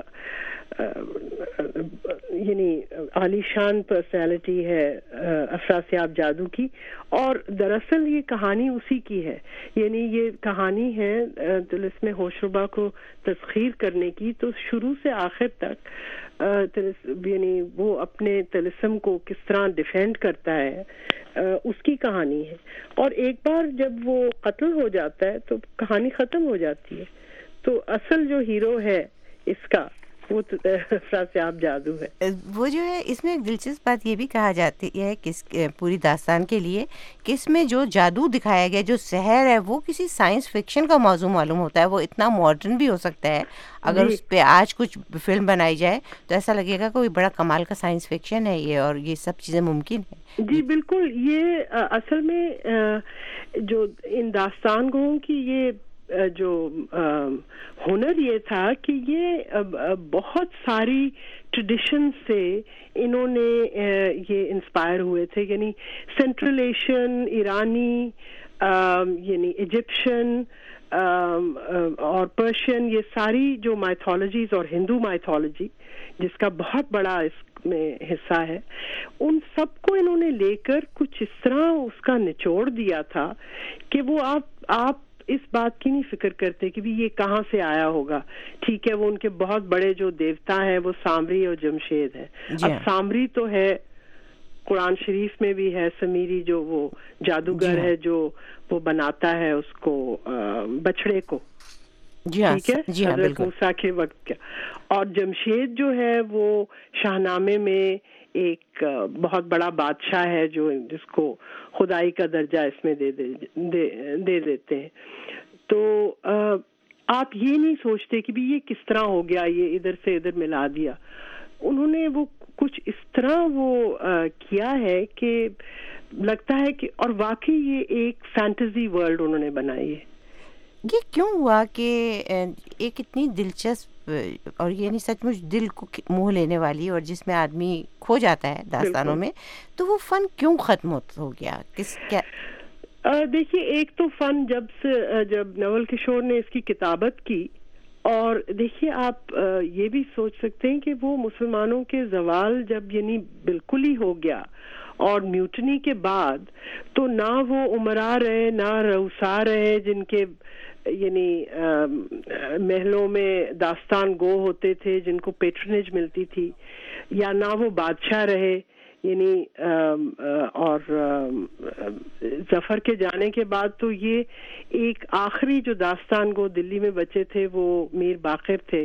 یعنی عالی شان پرسنالٹی ہے افراسیاب جادو کی. اور دراصل یہ کہانی اسی کی ہے، یعنی یہ کہانی ہے طلسم ہوشربا کو تسخیر کرنے کی. تو شروع سے آخر تک یعنی وہ اپنے طلسم کو کس طرح ڈیفینڈ کرتا ہے اس کی کہانی ہے. اور ایک بار جب وہ قتل ہو جاتا ہے تو کہانی ختم ہو جاتی ہے. تو اصل جو ہیرو ہے اس کا وہ افراسیاب جادو ہے. وہ جو ہے اس میں ایک دلچسپ بات یہ بھی کہا جاتی ہے کہ پوری داستان کے لیے کہ اس میں جو جادو دکھایا گیا، جو سحر ہے، وہ کسی سائنس فکشن کا موضوع معلوم ہوتا ہے. وہ اتنا ماڈرن بھی ہو سکتا ہے، اگر اس پہ آج کچھ فلم بنائی جائے تو ایسا لگے گا کوئی بڑا کمال کا سائنس فکشن ہے یہ، اور یہ سب چیزیں ممکن ہیں. جی بالکل. یہ اصل میں جو ان داستان گوؤں کی یہ جو ہنر یہ تھا کہ یہ بہت ساری ٹریڈیشن سے انہوں نے یہ انسپائر ہوئے تھے، یعنی سینٹرل ایشین، ایرانی، یعنی ایجپشن، और पर्शियन, ये सारी जो माइथोलॉजीज और हिंदू माइथोलॉजी जिसका बहुत बड़ा इसमें हिस्सा है, उन सबको इन्होंने लेकर कुछ इस तरह उसका निचोड़ दिया था कि वो आप इस बात की नहीं फिक्र करते कि भी ये कहाँ से आया होगा. ठीक है, वो उनके बहुत बड़े जो देवता हैं वो सामरी और जमशेद हैं. अब सामरी तो है, कुरान शरीफ में भी है, समीरी जो वो जादूगर है जो वो बनाता है उसको बछड़े को, ठीक है, हजरत मूसा के वक्त का. और जमशेद जो है वो शाहनामे में एक बहुत बड़ा बादशाह है जो जिसको खुदाई का दर्जा इसमें दे देते हैं. तो आप ये नहीं सोचते कि भी ये किस तरह हो गया, ये इधर से इधर मिला दिया. उन्होंने वो कुछ इस तरह वो किया है कि लगता है कि, और वाकई ये एक फैंटेसी वर्ल्ड उन्होंने बनाई है. ये क्यों हुआ कि एक इतनी दिलचस्प और ये नहीं सचमुच दिल को मोह लेने वाली और जिसमें आदमी खो जाता है दास्तानों में, तो वो फन क्यों खत्म हो गया? क्या देखिए, एक तो फन जब नवल किशोर ने इसकी किताबत की, और देखिए आप ये भी सोच सकते हैं कि वो मुसलमानों के ज़वाल जब यानी बिल्कुल ही हो गया और म्यूटनी के बाद, तो ना वो उमरा रहे ना रऊसा रहे जिनके यानी महलों में दास्तान गो होते थे, जिनको पेट्रनेज मिलती थी, या ना वो बादशाह रहे यानी और जफर के जाने के बाद तो ये एक आखिरी जो दास्तान गो दिल्ली में बचे थे वो मीर बाकिर थे.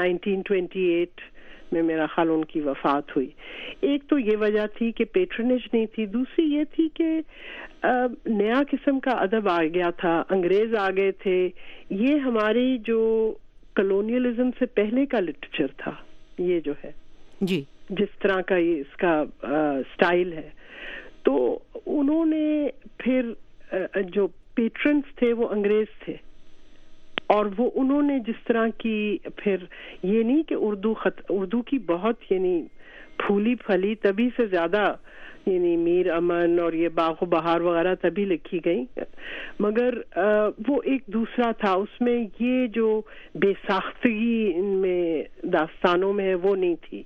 1928 में मेरा ख्याल उनकी वफात हुई. एक तो ये वजह थी कि पेट्रनेज नहीं थी, दूसरी ये थी कि नया किस्म का अदब आ गया था, अंग्रेज आ गए थे. ये हमारी जो कॉलोनियलिज्म से पहले का लिटरेचर था, ये जो है जी जिस तरह का ये इसका स्टाइल है, तो उन्होंने फिर जो पेट्रन्स थे वो अंग्रेज थे, और वो उन्होंने जिस तरह की फिर ये नहीं कि उर्दू की बहुत यानी फूली फली, तभी से ज्यादा यानी मीर अमन और ये बागो बहार वगैरह तभी लिखी गई, मगर वो एक दूसरा था. उसमें ये जो बेसाख्तगी इनमें दास्तानों में है वो नहीं थी.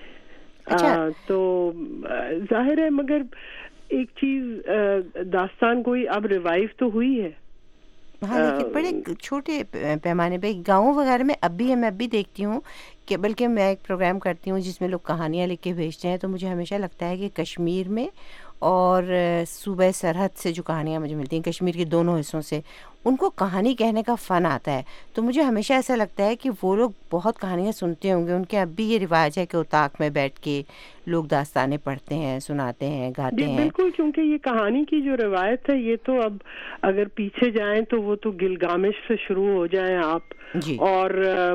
तो जाहिर है, मगर एक चीज दास्तान कोई अब रिवाइव तो हुई है. हाँ, लेकिन बड़े छोटे पैमाने पे गाँव वगैरह में अब भी मैं भी देखती हूँ कि, बल्कि मैं एक प्रोग्राम करती हूँ जिसमें लोग कहानियाँ लिख के भेजते हैं, तो मुझे हमेशा लगता है कि कश्मीर में और सूबे सरहद से जो कहानियाँ मुझे मिलती हैं, कश्मीर के दोनों हिस्सों से, उनको कहानी कहने का फ़न आता है. तो मुझे हमेशा ऐसा लगता है कि वो लोग बहुत कहानियाँ सुनते होंगे, उनके अब भी ये रिवाज है कि उताक में बैठ के लोग दास्तानें पढ़ते हैं, सुनाते हैं, गाते हैं. बिल्कुल, क्योंकि ये कहानी की जो रवायत है ये तो अब अगर पीछे जाएं तो वो तो गिलगामेश से शुरू हो जाएं आप, और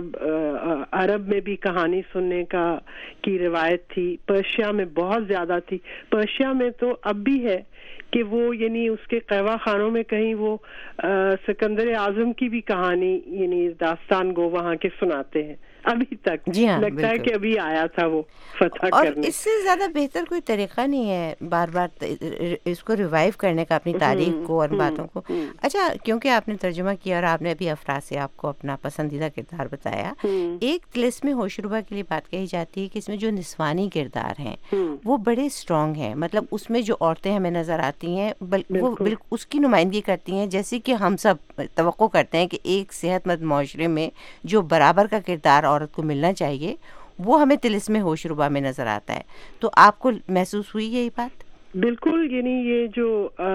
अरब में भी कहानी सुनने की रिवायत थी, पर्शिया में बहुत ज्यादा थी. पर्शिया में तो अब भी है कि वो यानी उसके कहवा खानों में कहीं वो सिकंदर आजम की भी कहानी यानी दास्तान गो वहाँ के सुनाते हैं अभी तक. हाँ, लगता है कि अभी आया था वो फतह और करने. इससे ज्यादा बेहतर कोई तरीका नहीं है बार बार इसको रिवाइव करने का, अपनी तारीख को और बातों को. अच्छा, क्योंकि आपने तर्जुमा किया और आपने अभी अफराज से आपको अपना पसंदीदा किरदार बताया, एक तिलिस्मे होशरुबा के लिए बात कही जाती है कि इसमें जो निस्वानी किरदार हैं वो बड़े स्ट्रॉन्ग हैं. मतलब उसमें जो औरतें हमें नजर आती हैं वो उसकी नुमाइंदगी करती हैं, जैसे कि हम सब तवक्को करते हैं कि एक सेहतमंद माशरे में जो बराबर का किरदार औरत को मिलना चाहिए वो हमें तिलिस्मे होशरुबा में नजर आता है. तो आपको महसूस हुई यही बात? बिल्कुल, यानी ये जो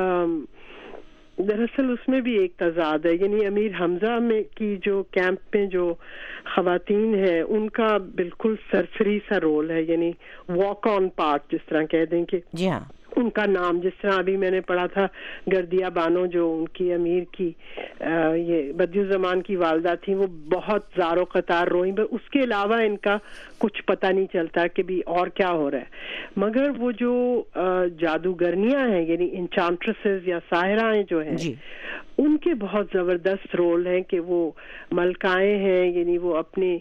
दरअसल उसमें भी एक तजाद है. यानी अमीर हमजा में की जो कैंप में जो खवातीन है उनका बिल्कुल सरसरी सा रोल है, यानी वॉक ऑन पार्ट जिस तरह कह दें कि जी हाँ, उनका नाम जिस तरह अभी मैंने पढ़ा था गर्दिया बानो जो उनकी अमीर की ये बदियुज़्ज़मान की वालदा थी, वो बहुत ज़ारो कतार रोई, पर उसके अलावा इनका कुछ पता नहीं चलता कि भी और क्या हो रहा है. मगर वो जो जादूगरनियां हैं यानी इंचांट्रेसेस या साहिराएं जो हैं उनके बहुत ज़बरदस्त रोल हैं कि वो मलकाएं हैं, यानी वो अपनी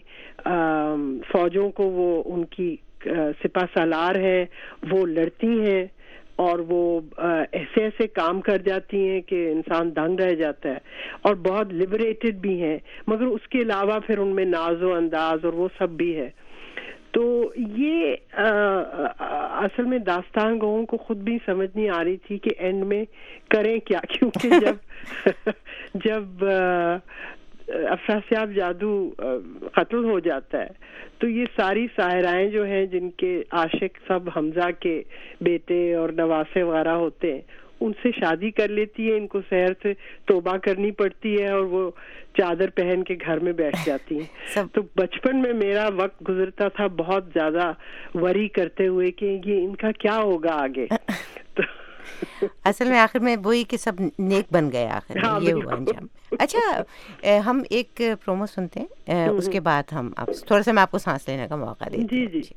फौजों को वो उनकी सिपा सालार है, वो लड़ती हैं اور وہ ایسے ایسے کام کر جاتی ہیں کہ انسان دنگ رہ جاتا ہے, اور بہت لبریٹڈ بھی ہیں, مگر اس کے علاوہ پھر ان میں ناز و انداز اور وہ سب بھی ہے. تو یہ اصل میں داستان گوؤں کو خود بھی سمجھ نہیں آ رہی تھی کہ اینڈ میں کریں کیا, کیونکہ جب افراسیاب جادو قتل ہو جاتا ہے تو یہ ساری ساحرائیں جو ہیں جن کے عاشق سب حمزہ کے بیٹے اور نواسے وغیرہ ہوتے ہیں, ان سے شادی کر لیتی ہے, ان کو شہر سے توبہ کرنی پڑتی ہے اور وہ چادر پہن کے گھر میں بیٹھ جاتی ہیں. تو بچپن میں میرا وقت گزرتا تھا بہت زیادہ وری کرتے ہوئے کہ یہ ان کا کیا ہوگا آگے. اصل میں آخر میں وہی کہ سب نیک بن گئے آخر میں, یہ ہوا انجام. اچھا ہم ایک پرومو سنتے ہیں, اس کے بعد ہم تھوڑا سا میں آپ کو سانس لینے کا موقع دیتی ہوں. جی جی.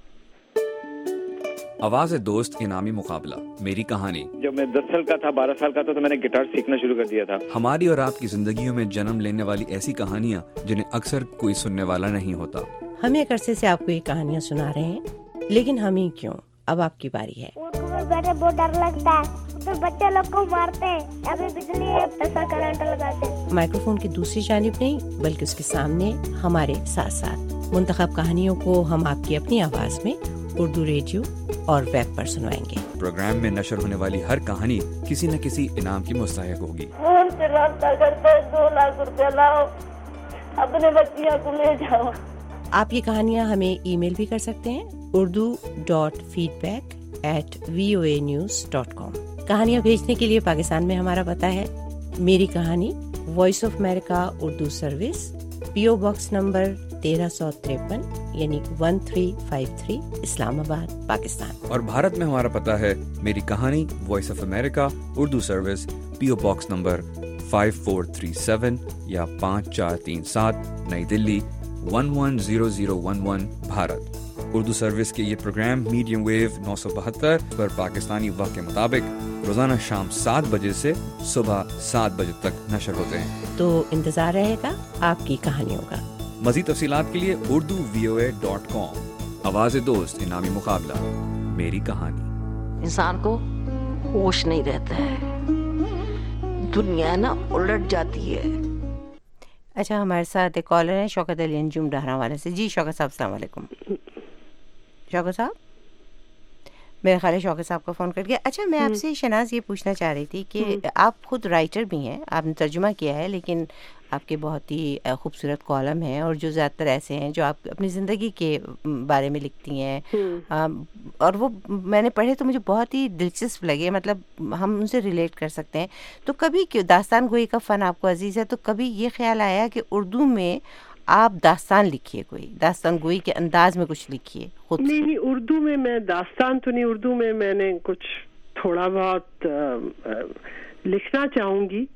آواز دوست انعامی مقابلہ میری کہانی. جب میں 10 سال کا تھا 12 سال کا تھا تو میں نے گٹار سیکھنا شروع کر دیا تھا. ہماری اور آپ کی زندگیوں میں جنم لینے والی ایسی کہانیاں جنہیں اکثر کوئی سننے والا نہیں ہوتا. ہم ایک عرصے سے آپ کو یہ کہانیاں سنا رہے ہیں, لیکن ہم ہی کیوں, اب آپ کی باری ہے. بیٹھے بہت ڈر لگتا ہے, پھر بچے لوگ کو مارتے ہیں, ابھی بجلی ہے ایسا کرنٹ لگاتے ہیں. مائکرو فون کی دوسری جانب نہیں بلکہ اس کے سامنے ہمارے ساتھ ساتھ منتخب کہانیوں کو ہم آپ کی اپنی آواز میں اردو ریڈیو اور ویب پر سنوائیں گے. پروگرام میں نشر ہونے والی ہر کہانی کسی نہ کسی انعام کی مستحق ہوگی. فون سے رابطہ کرتے 2 لاکھ روپے لاؤ, اپنے بچیاں کو لے جاؤ. آپ یہ کہانیاں ہمیں ای میل بھی کر سکتے ہیں urdu.feedback@voanews.com. کہانیاں بھیجنے کے لیے پاکستان میں ہمارا پتہ ہے میری کہانی, Voice of America Urdu service, PO box نمبر 1353 یعنی 1353 اسلام آباد پاکستان. اور بھارت میں ہمارا پتہ ہے میری کہانی, Voice of America Urdu service, PO box نمبر 5437 یا 5437 نئی دلی 110011 بھارت. اردو سروس کے یہ پروگرام میڈیم ویو 972 پر پاکستانی وقت کے مطابق روزانہ شام 7 بجے سے صبح 7 بجے تک نشر ہوتے ہیں. تو انتظار رہے گا آپ کی کہانیوں کا. مزید تفصیلات کے لیے urduvoa.com. آواز دوست انعامی مقابلہ میری کہانی. انسان کو ہوش نہیں رہتا ہے, دنیا نا الٹ جاتی ہے. اچھا ہمارے ساتھ ایک کالر ہیں شوکت علی انجم ڈہرا والے سے. جی شوکت صاحب السلام علیکم. شوکت صاحب, میرے خیال ہے شوکت صاحب کا فون کر گیا. اچھا میں آپ سے شناز یہ پوچھنا چاہ رہی تھی کہ آپ خود رائٹر بھی ہیں, آپ نے ترجمہ کیا ہے, لیکن آپ کے بہت ہی خوبصورت کالم ہیں اور جو زیادہ تر ایسے ہیں جو آپ اپنی زندگی کے بارے میں لکھتی ہیں, اور وہ میں نے پڑھے تو مجھے بہت ہی دلچسپ لگے, مطلب ہم ان سے ریلیٹ کر سکتے ہیں. تو کبھی داستان گوئی کا فن آپ کو عزیز ہے, تو کبھی یہ خیال آیا کہ اردو میں آپ داستان لکھیے, کوئی داستان گوئی کے انداز میں کچھ لکھیے خود؟ نہیں, اردو میں داستان تو نہیں, اردو میں نے کچھ تھوڑا بہت لکھنا چاہوں گی.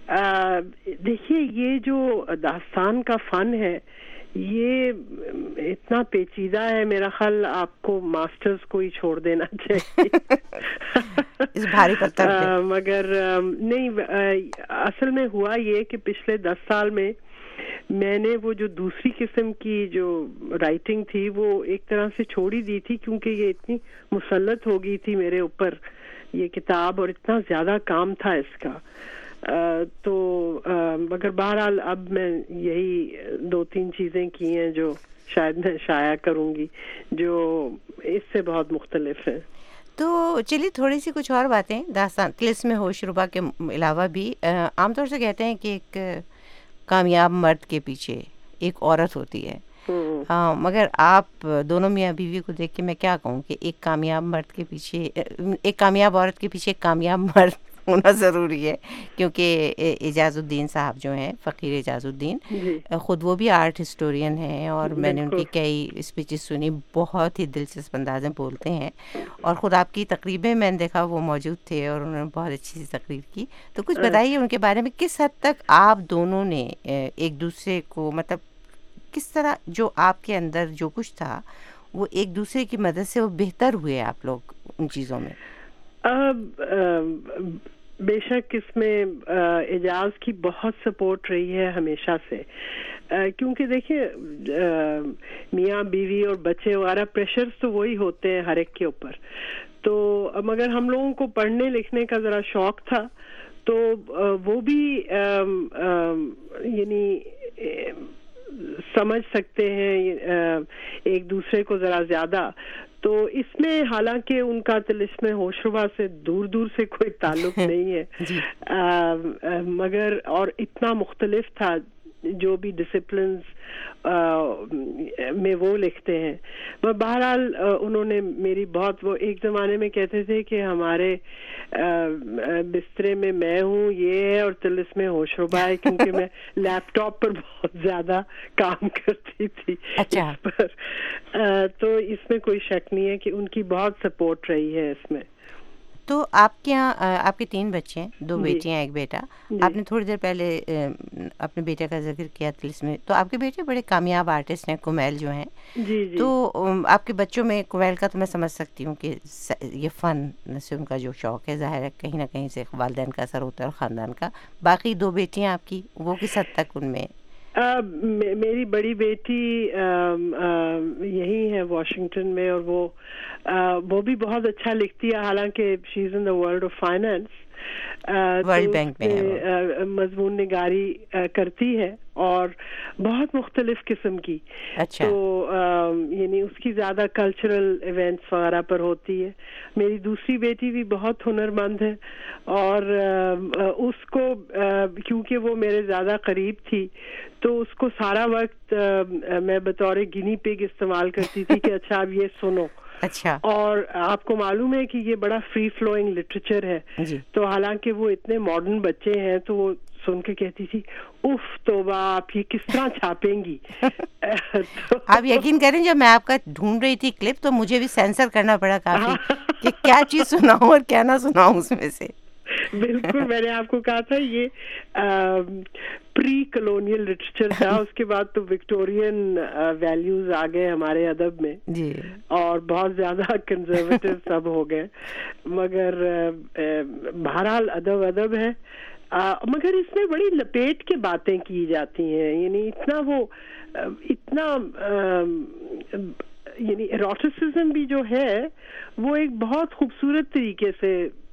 دیکھیے یہ جو داستان کا فن ہے یہ اتنا پیچیدہ ہے, میرا خیال آپ کو ماسٹرز کو ہی چھوڑ دینا چاہیے. اس بھاری پتھر مگر نہیں, اصل میں ہوا یہ کہ پچھلے 10 سال میں میں نے وہ جو دوسری قسم کی جو رائٹنگ تھی وہ ایک طرح سے چھوڑی دی تھی, کیونکہ یہ اتنی مسلط ہو گئی تھی میرے اوپر یہ کتاب, اور اتنا زیادہ کام تھا اس کا. تو مگر بہرحال اب میں یہی 2-3 چیزیں کی ہیں جو شاید میں شائع کروں گی جو اس سے بہت مختلف ہیں. تو چلیے تھوڑی سی کچھ اور باتیں داستان طلسم میں ہوش ربا کے علاوہ بھی. عام طور سے کہتے ہیں کہ ایک کامیاب مرد کے پیچھے ایک عورت ہوتی ہے, ہاں, مگر آپ دونوں میاں بیوی کو دیکھ کے میں کیا کہوں کہ ایک کامیاب مرد کے پیچھے, ایک کامیاب عورت کے پیچھے ایک کامیاب مرد ہونا ضروری ہے, کیونکہ اعجاز الدین صاحب جو ہیں, فقیر اعجاز الدین, خود وہ بھی آرٹ ہسٹورین ہیں, اور میں نے ان کی کئی اسپیچز سنی, بہت ہی دلچسپ انداز میں بولتے ہیں, اور خود آپ کی تقریبیں میں نے دیکھا وہ موجود تھے اور انہوں نے بہت اچھی سی تقریر کی. تو کچھ بتائیے ان کے بارے میں, کس حد تک آپ دونوں نے ایک دوسرے کو, مطلب کس طرح جو آپ کے اندر جو کچھ تھا وہ ایک دوسرے کی مدد سے وہ بہتر ہوئے آپ لوگ ان چیزوں میں؟ بے شک اس میں اعجاز کی بہت سپورٹ رہی ہے ہمیشہ سے. क्योंकि देखिए मियाँ बीवी और बच्चे वगैरह प्रेशर्स तो वही होते हैं हर एक के ऊपर, तो मगर हम लोगों को पढ़ने लिखने का ज़रा शौक था, तो वो भी यानी समझ सकते हैं एक दूसरे को ज़रा ज़्यादा। तो इसमें हालांकि उनका तिलिस्मे होशरुबा से दूर दूर से कोई ताल्लुक नहीं है, मगर और इतना मुख्तलिफ था जो भी डिसिप्लिन्स में वो लिखते हैं। पर बहरहाल उन्होंने मेरी बहुत, वो एक ज़माने में कहते थे कि हमारे बिस्तरे में मैं हूँ ये है और तिलिस्मे होशरुबा है, क्योंकि मैं लैपटॉप पर बहुत ज़्यादा काम करती थी। अच्छा। इस पर तो इसमें कोई शक नहीं है कि उनकी बहुत सपोर्ट रही है इसमें। तो आपके यहाँ आपके 3 बच्चे हैं, 2 बेटियां एक बेटा। आपने थोड़ी देर पहले अपने बेटे का जिक्र किया तिलिस्मे, तो आपके बेटे बड़े कामयाब आर्टिस्ट हैं, कुमैल जो हैं। जी जी। तो आपके बच्चों में कुमैल का तो मैं समझ सकती हूँ कि ये फ़न से उनका जो शौक़ है ज़ाहिर है कहीं ना कहीं से वालिदैन का असर होता है और ख़ानदान का। बाकी 2 बेटियाँ आपकी, वो किस हद तक उनमें? मेरी बड़ी बेटी यही है वॉशिंगटन में, और वो भी बहुत अच्छा लिखती है, हालांकि she is in the world of finance, World Bank में मजमून निगारी करती है और बहुत मुख्तलिफ किस्म की। अच्छा। तो यानी उसकी ज़्यादा कल्चरल इवेंट्स वगैरह पर होती है। मेरी दूसरी बेटी भी बहुत हुनरमंद है, और उसको क्योंकि वो मेरे ज़्यादा करीब थी तो उसको सारा वक्त मैं बतौर गिनी पिग इस्तेमाल करती थी कि अच्छा अब ये सुनो। अच्छा। और आपको मालूम है कि ये बड़ा फ्री फ्लोइंग लिटरेचर है जी। तो हालांकि वो इतने मॉडर्न बच्चे हैं तो वो सुन के कहती थी उफ तोबा आप ये किस तरह छापेंगी। तो आप यकीन करें जब मैं आपका ढूंढ रही थी क्लिप तो मुझे भी सेंसर करना पड़ा काफी कि क्या चीज सुनाऊं और क्या ना सुनाऊं उसमें से। बिल्कुल, मैंने आपको कहा था ये प्री कॉलोनियल लिटरेचर था, उसके बाद तो विक्टोरियन वैल्यूज आ गए हमारे अदब में जी, और बहुत ज्यादा कंजर्वेटिव सब हो गए, मगर बहरहाल अदब है। मगर इसमें बड़ी लपेट के बातें की जाती हैं, यानी इतना यानी एरोटिसिज्म भी जो है वो एक बहुत खूबसूरत तरीके से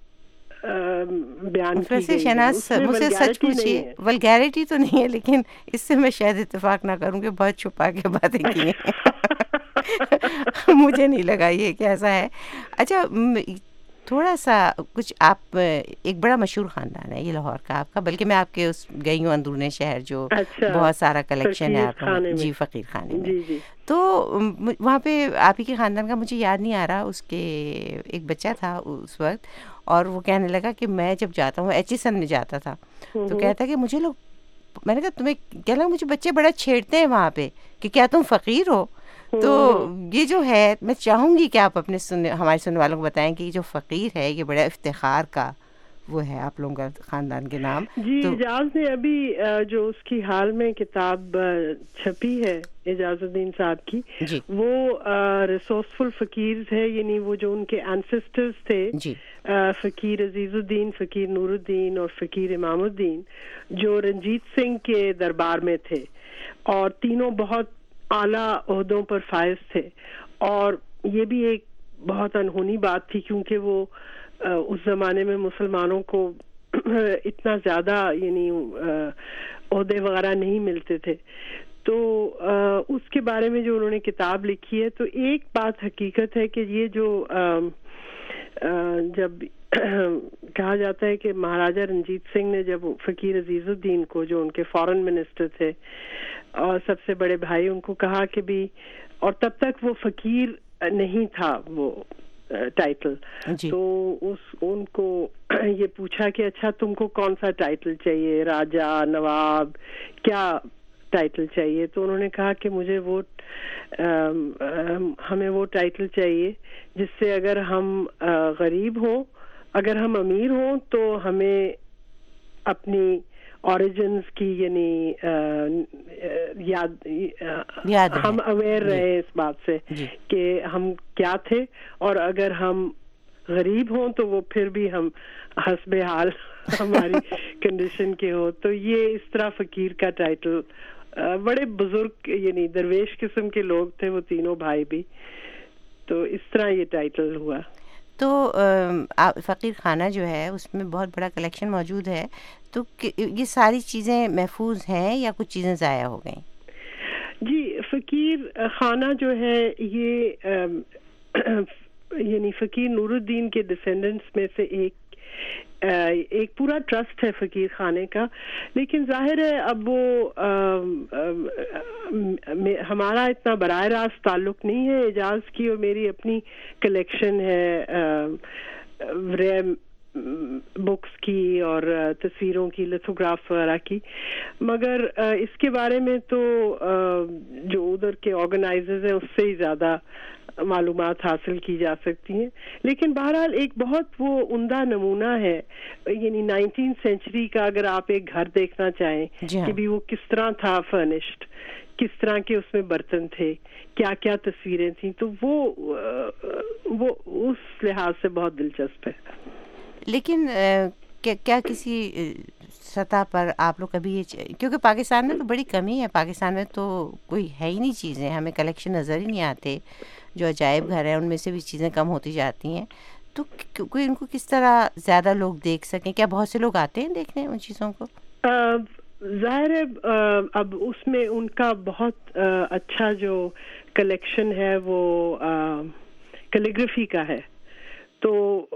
बयान की गई है। शहनाज मुझसे सच पूछिए, वल्गैरिटी तो नहीं है लेकिन इससे मैं शायद इत्तेफाक ना करूंगी, बहुत छुपा के बातें की हैं। मुझे नहीं लगा ये कि ऐसा है। अच्छा, थोड़ा सा कुछ, आप एक बड़ा मशहूर खानदान है ये लाहौर का आपका, बल्कि मैं आपके उस गई हूँ अंदरूने शहर जो बहुत सारा कलेक्शन है आपका जी, फकीर खाने में जी। तो वहाँ पे आप ही के खानदान का मुझे याद नहीं आ रहा, उसके एक बच्चा था उस वक्त और वो कहने लगा कि मैं जब जाता हूँ एचिसन में जाता था तो कहता कि मुझे लोग, मैंने कहा तुम्हें क्या लगा, मुझे बच्चे बड़ा छेड़ते हैं वहाँ पे कि क्या तुम फकीर हो। तो ये जो है मैं चाहूंगी कि आप अपने हमारे सुनने वालों को बताएं कि जो फकीर है ये बड़ा इफ्तिखार का वो है आप लोगों का खानदान के नाम। जी तो एजाज ने अभी जो उसकी हाल में किताब छपी है एजाजुद्दीन साहब की जी। वो रिसोर्सफुल फकीर है, यानी वो जो उनके एंसेस्टर्स थे जी। फकीर अजीजुद्दीन, फकीर नूरुद्दीन और फकीर इमामुद्दीन जो रंजीत सिंह के दरबार में थे और तीनों बहुत आला ओहदों पर फायज थे। और ये भी एक बहुत अनहोनी बात थी क्योंकि वो उस जमाने में मुसलमानों को इतना ज्यादा यानी ओहदे वगैरह नहीं मिलते थे, तो उसके बारे में जो उन्होंने किताब लिखी है, तो एक बात हकीकत है कि ये जो जब कहा जाता है कि महाराजा रंजीत सिंह ने जब फकीर अजीजुद्दीन को, जो उनके फॉरेन मिनिस्टर थे और सबसे बड़े भाई, उनको कहा कि भी, और तब तक वो फकीर नहीं था वो टाइटल, तो उनको ये पूछा कि अच्छा तुमको कौन सा टाइटल चाहिए, राजा, नवाब, क्या टाइटल चाहिए। तो उन्होंने कहा कि मुझे वो हमें वो टाइटल चाहिए जिससे अगर हम गरीब हों, अगर हम अमीर हों तो हमें अपनी ओरिजिन्स की यानी याद हम अवेयर रहे इस बात से कि हम क्या थे, और अगर हम गरीब हों तो वो फिर भी हम हस्बे हाल हमारी कंडीशन के हो। तो ये इस तरह फकीर का टाइटल بڑے بزرگ یعنی درویش قسم کے لوگ تھے وہ تینوں بھائی بھی. تو اس طرح یہ ٹائٹل ہوا. تو فقیر خانہ جو ہے اس میں بہت بڑا کلیکشن موجود ہے, تو یہ ساری چیزیں محفوظ ہیں یا کچھ چیزیں ضائع ہو گئیں؟ جی فقیر خانہ جو ہے یہ یعنی فقیر نور الدین کے ڈسینڈنٹس میں سے ایک پورا ٹرسٹ ہے فقیر خانے کا, لیکن ظاہر ہے اب وہ ہمارا اتنا براہ راست تعلق نہیں ہے. اعجاز کی اور میری اپنی کلیکشن ہے ریئر بکس کی اور تصویروں کی, لتھوگراف وغیرہ کی, مگر اس کے بارے میں تو جو ادھر کے آرگنائزرز ہیں اس سے ہی زیادہ معلومات حاصل کی جا سکتی ہیں. لیکن بہرحال ایک بہت وہ عمدہ نمونہ ہے یعنی 19th سینچری کا. اگر آپ ایک گھر دیکھنا چاہیں کہ بھی وہ کس طرح تھا فرنشڈ, کس طرح کے اس میں برتن تھے, کیا کیا تصویریں تھیں, تو وہ اس لحاظ سے بہت دلچسپ ہے. لیکن کیا کسی سطح پر آپ لوگ کبھی کیونکہ پاکستان میں تو بڑی کمی ہے, پاکستان میں تو کوئی ہے ہی نہیں چیزیں, ہمیں کلیکشن نظر ہی نہیں آتے, جو عجائب گھر ہیں ان میں سے بھی چیزیں کم ہوتی جاتی ہیں, تو کوئی ان کو کس طرح زیادہ لوگ دیکھ سکیں؟ کیا بہت سے لوگ آتے ہیں دیکھنے ان چیزوں کو؟ ظاہر ہے اب اس میں ان کا بہت اچھا جو کلیکشن ہے وہ کیلیگرافی کا ہے, تو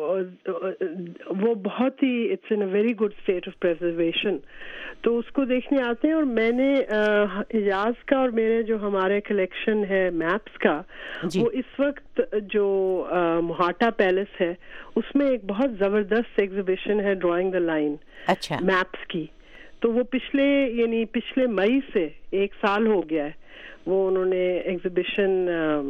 وہ بہت ہی it's in a very good state of preservation, تو اس کو دیکھنے آتے ہیں. اور میں نے اعجاز کا اور میرے جو ہمارے کلیکشن ہے میپس کا, وہ اس وقت جو مہاٹا پیلس ہے اس میں ایک بہت زبردست ایگزیبیشن ہے ڈرائنگ دا لائن میپس کی. تو وہ پچھلے مئی سے 1 سال ہو گیا ہے وہ انہوں نے ایگزیبیشن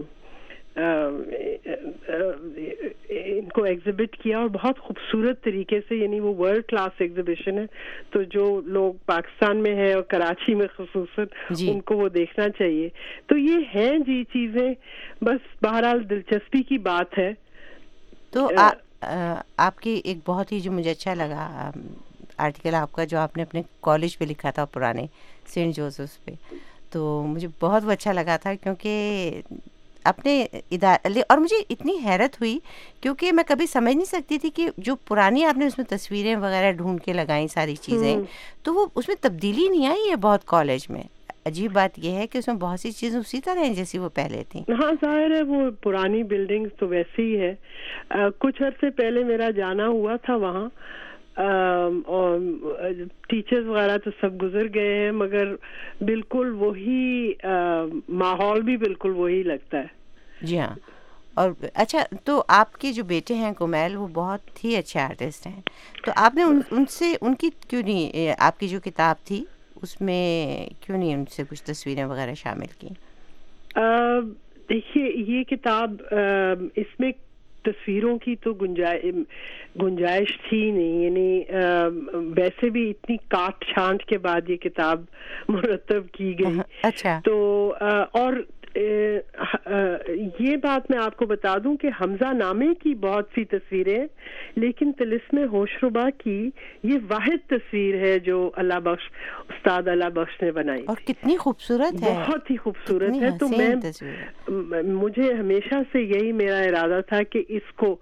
ان کو ایگزیبٹ کیا, اور بہت خوبصورت طریقے سے, یعنی وہ ورلڈ کلاس ایگزیبیشن ہے. تو جو لوگ پاکستان میں ہیں اور کراچی میں خصوصاً ان کو وہ دیکھنا چاہیے. تو یہ ہیں جی چیزیں, بس بہرحال دلچسپی کی بات ہے. تو آپ کی ایک بہت ہی جو مجھے اچھا لگا آرٹیکل آپ کا جو آپ نے اپنے کالج پہ لکھا تھا پرانے سینٹ جوزفس پہ, تو مجھے بہت وہ اچھا لگا تھا کیونکہ اپنے ادارے, اور مجھے اتنی حیرت ہوئی کیونکہ میں کبھی سمجھ نہیں سکتی تھی کہ جو پرانی آپ نے اس میں تصویریں وغیرہ ڈھونڈ کے لگائیں ساری چیزیں, تو وہ اس میں تبدیلی نہیں آئی ہے بہت کالج میں. عجیب بات یہ ہے کہ اس میں بہت سی چیزیں اسی طرح ہیں جیسی وہ پہلے تھیں. ہاں ظاہر ہے وہ پرانی بلڈنگ تو ویسے ہی ہے. کچھ عرصے پہلے میرا جانا ہوا تھا وہاں, اور ٹیچرز وغیرہ تو سب گزر گئے ہیں, مگر بالکل وہی ماحول بھی بالکل وہی لگتا ہے. جی ہاں. اور اچھا, تو آپ کے جو بیٹے ہیں کومیل, وہ بہت ہی اچھے آرٹسٹ ہیں, تو آپ نے ان سے ان کی کیوں نہیں, آپ کی جو کتاب تھی اس میں کیوں نہیں ان سے کچھ تصویریں وغیرہ شامل کی؟ دیکھیے یہ کتاب اس میں تصویروں کی تو گنجائش تھی نہیں, یعنی ویسے بھی اتنی کاٹ چھانٹ کے بعد یہ کتاب مرتب کی گئی. اچھا. تو اور یہ بات میں آپ کو بتا دوں کہ حمزہ نامے کی بہت سی تصویریں, لیکن طلسم ہوشربا کی یہ واحد تصویر ہے جو اللہ بخش, استاد اللہ بخش نے بنائی. اور کتنی خوبصورت ہے, بہت ہی خوبصورت ہے. تو مجھے ہمیشہ سے یہی میرا ارادہ تھا کہ اس کو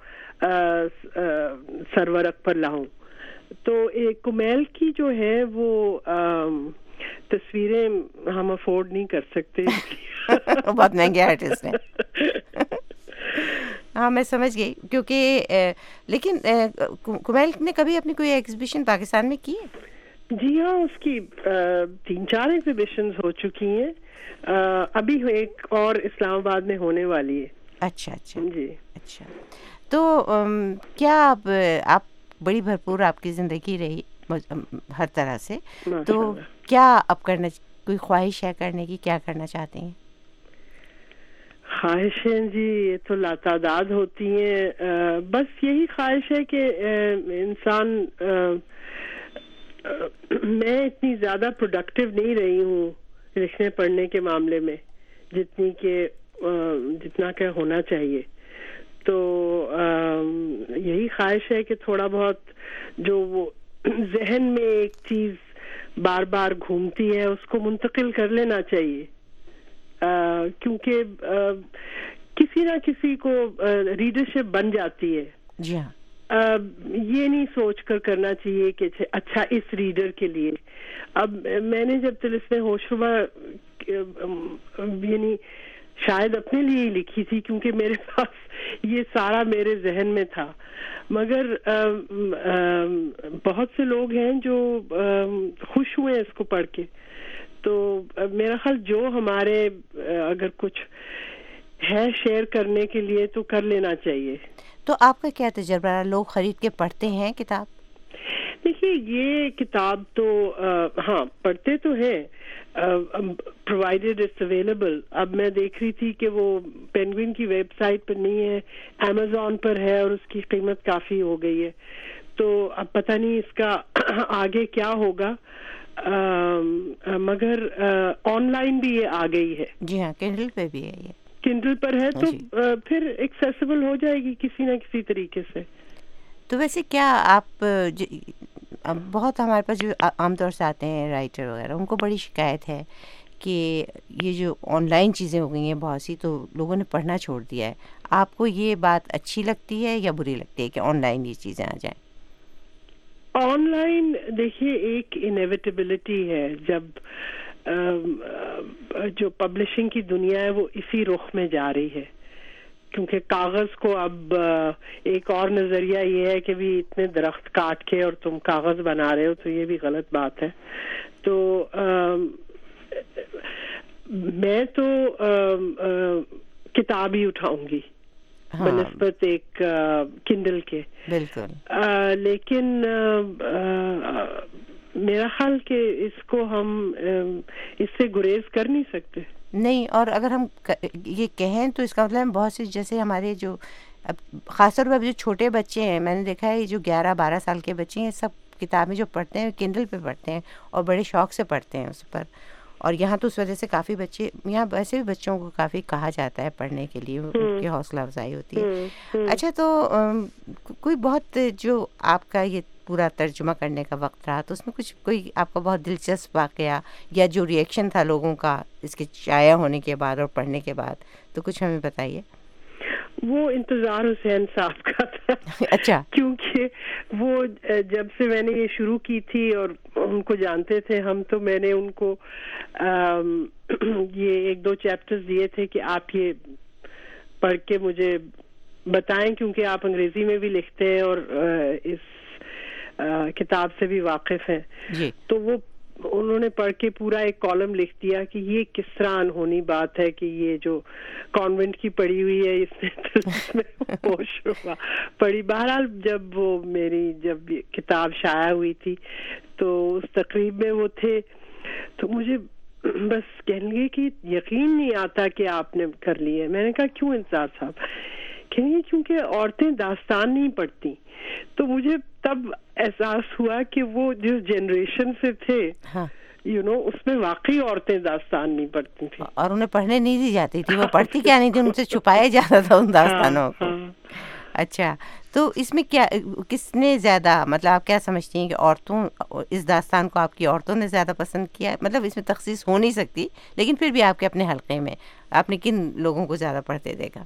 سرورق پر لاؤں. تو ایک کمیل کی جو ہے وہ تصویریں ہم افورڈ نہیں کر سکتے, بہت مہنگے آرٹسٹ ہیں. ہاں میں سمجھ گئی, کیونکہ لیکن کمیل نے کبھی اپنی کوئی ایگزیبیشن پاکستان میں کی ہے؟ جی ہاں, اس کی 3-4 ایگزیبیشنز ہو چکی ہیں, ابھی ایک اور اسلام آباد میں ہونے والی ہے. اچھا اچھا جی اچھا. تو کیا آپ بڑی بھرپور آپ کی زندگی رہی ہر طرح سے, تو کیا اب کرنا, کوئی خواہش ہے کرنے کی, کیا کرنا چاہتے ہیں؟ خواہشیں جی یہ تو لاتعداد ہوتی ہیں, بس یہی خواہش ہے کہ انسان, میں اتنی زیادہ پروڈکٹیو نہیں رہی ہوں لکھنے پڑھنے کے معاملے میں جتنا کہ ہونا چاہیے. تو یہی خواہش ہے کہ تھوڑا بہت جو وہ ذہن میں ایک چیز बार बार घूमती है उसको मुंतकिल कर लेना चाहिए, क्योंकि किसी ना किसी को रीडरशिप बन जाती है। जी हाँ, ये नहीं सोच कर करना चाहिए कि अच्छा इस रीडर के लिए। अब मैंने जब तिलिस्मे होशरुबा यानी शायद अपने लिए ही लिखी थी, क्योंकि मेरे पास ये सारा मेरे जहन में था, मगर बहुत से लोग हैं जो खुश हुए इसको पढ़ के। तो मेरा ख्याल जो हमारे अगर कुछ है शेयर करने के लिए तो कर लेना चाहिए। तो आपका क्या तजर्बा है, लोग खरीद के पढ़ते हैं किताब? देखिए ये किताब तो हाँ पढ़ते तो हैं, प्रोवाइडेड इट्स अवेलेबल। अब मैं देख रही थी कि वो पेंगुइन की वेबसाइट पर नहीं है, अमेज़न पर है और उसकी कीमत काफ़ी हो गई है। तो अब पता नहीं इसका आगे क्या होगा, मगर ऑनलाइन भी ये आ गई है। जी हाँ, किंडल पे भी है ये, किंडल पर है, तो फिर एक्सेसिबल हो जाएगी किसी ना किसी तरीके से। तो वैसे क्या आप बहुत हमारे पास जो आमतौर से आते हैं राइटर वगैरह, उनको बड़ी शिकायत है कि ये जो ऑनलाइन चीज़ें हो गई हैं बहुत सी, तो लोगों ने पढ़ना छोड़ दिया है। आपको ये बात अच्छी लगती है या बुरी लगती है कि ऑनलाइन ये चीज़ें आ जाएं? ऑनलाइन देखिए एक इनेविटेबिलिटी है, जब जो पब्लिशिंग की दुनिया है वो इसी रुख में जा रही है, क्योंकि कागज को अब एक और नजरिया ये है कि भी इतने दरख्त काट के और तुम कागज बना रहे हो, तो ये भी गलत बात है। तो मैं तो किताब ही उठाऊंगी बनिस्बत एक किंडल के। बिल्कुल। लेकिन मेरा ख्याल कि इसको हम इससे गुरेज कर नहीं सकते। नहीं, और अगर हम ये कहें तो इसका मतलब बहुत सी, जैसे हमारे जो अब ख़ासतौर पर जो छोटे बच्चे हैं, मैंने देखा है जो 11-12 साल के बच्चे हैं, सब किताबें जो पढ़ते हैं किंडल पे पढ़ते हैं और बड़े शौक़ से पढ़ते हैं उस पर। और यहाँ तो उस वजह से काफ़ी बच्चे, यहाँ वैसे भी बच्चों को काफ़ी कहा जाता है पढ़ने के लिए, उनकी हौसला अफजाई होती है। अच्छा, तो कोई बहुत जो आपका ये पूरा तर्जुमा करने का वक्त रहा, तो उसमें कुछ कोई आपका बहुत दिलचस्प वाक़या या जो रिएक्शन था लोगों का इसके शाया होने के बाद और पढ़ने के बाद, तो कुछ हमें बताइए। वो इंतजार हुसैन साहब का था। अच्छा। क्योंकि वो जब से मैंने ये शुरू की थी और उनको जानते थे हम, तो मैंने उनको ये 1-2 चैप्टर्स दिए थे कि आप ये पढ़ के मुझे बताएं, क्योंकि आप अंग्रेजी में भी लिखते हैं और इस किताब से भी वाकिफ हैं। जी। तो वो उन्होंने पढ़ के पूरा एक कॉलम लिख दिया कि ये किस तरह अनहोनी बात है कि ये जो कॉन्वेंट की पढ़ी हुई है इसमें होश हुआ पढ़ी। बहरहाल जब वो मेरी जब किताब शाया हुई थी तो उस तकरीब में वो थे, तो मुझे बस कहने लगे कि यकीन नहीं आता कि आपने कर ली है। मैंने कहा क्यों इंतजार साहब? कहेंगे क्योंकि औरतें दास्तान नहीं पढ़ती। तो मुझे तब एहसास हुआ कि वो जिस जनरेशन से थे, हाँ, उसमें वाकई औरतें दास्तान नहीं पढ़ती थी और उन्हें पढ़ने नहीं दी जाती थी। वो पढ़ती क्या नहीं थी, उनसे छुपाया जाता था उन दास्तानों को। अच्छा, तो इसमें क्या, किसने ज़्यादा, मतलब आप क्या समझती हैं कि औरतों, इस दास्तान को आपकी औरतों ने ज़्यादा पसंद किया? मतलब इसमें तखसीस हो नहीं सकती, लेकिन फिर भी आपके अपने हल्के में आपने किन लोगों को ज़्यादा पढ़ते देखा?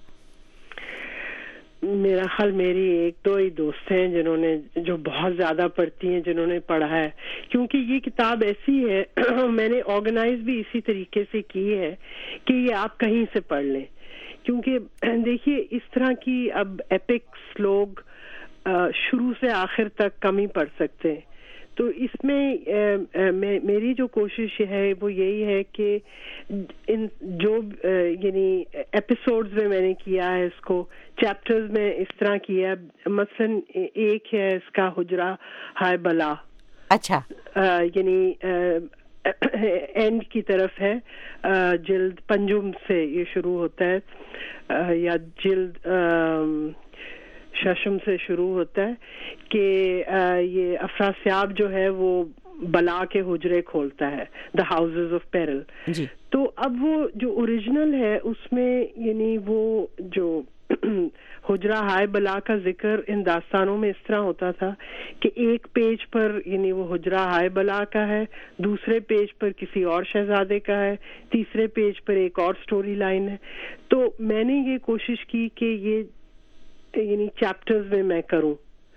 मेरा ख्याल मेरी 1-2 ही दोस्त हैं जिन्होंने, जो बहुत ज़्यादा पढ़ती हैं, जिन्होंने पढ़ा है। क्योंकि ये किताब ऐसी है मैंने ऑर्गेनाइज भी इसी तरीके से की है कि ये आप कहीं से पढ़ लें। क्योंकि देखिए इस तरह की अब एपिक्स लोग शुरू से आखिर तक कम ही पढ़ सकते हैं। तो इसमें मेरी जो कोशिश है वो यही है कि इन जो यानी एपिसोड्स में मैंने किया है, इसको चैप्टर्स में इस तरह किया है। मसलन एक है इसका हुजरा हाय बला। अच्छा। यानी एंड की तरफ है, जिल्द पंजुम से ये शुरू होता है या जिल्द शशम से शुरू होता है कि ये अफरासियाब जो है वो बला के हुजरे खोलता है, द हाउसेस ऑफ पेरिल। तो अब वो जो ओरिजिनल है उसमें यानी वो जो हुजरा हाय बला का जिक्र इन दास्तानों में इस तरह होता था कि एक पेज पर यानी वो हुजरा हाय बला का है, दूसरे पेज पर किसी और शहजादे का है, तीसरे पेज पर एक और स्टोरी लाइन है. तो मैंने ये कोशिश की कि ये यानी चैप्टर्स में मैं करूं,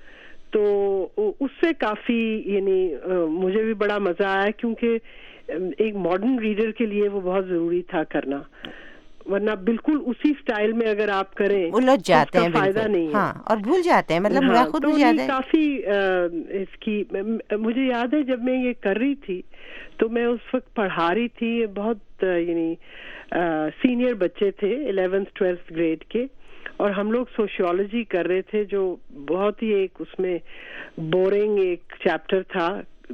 तो उससे काफी यानी मुझे भी बड़ा मजा आया, क्योंकि एक मॉडर्न रीडर के लिए वो बहुत जरूरी था करना, वरना बिल्कुल उसी स्टाइल में अगर आप करें उलझ जाते हैं, फायदा नहीं है. हाँ, और भूल जाते हैं, मतलब मुझे खुद भी याद है काफी इसकी. मुझे याद है जब मैं ये कर रही थी तो मैं उस वक्त पढ़ा रही थी, बहुत यानी सीनियर बच्चे थे 11th 12th ग्रेड के, और हम लोग सोशियोलॉजी कर रहे थे, जो बहुत ही एक उसमें बोरिंग एक चैप्टर था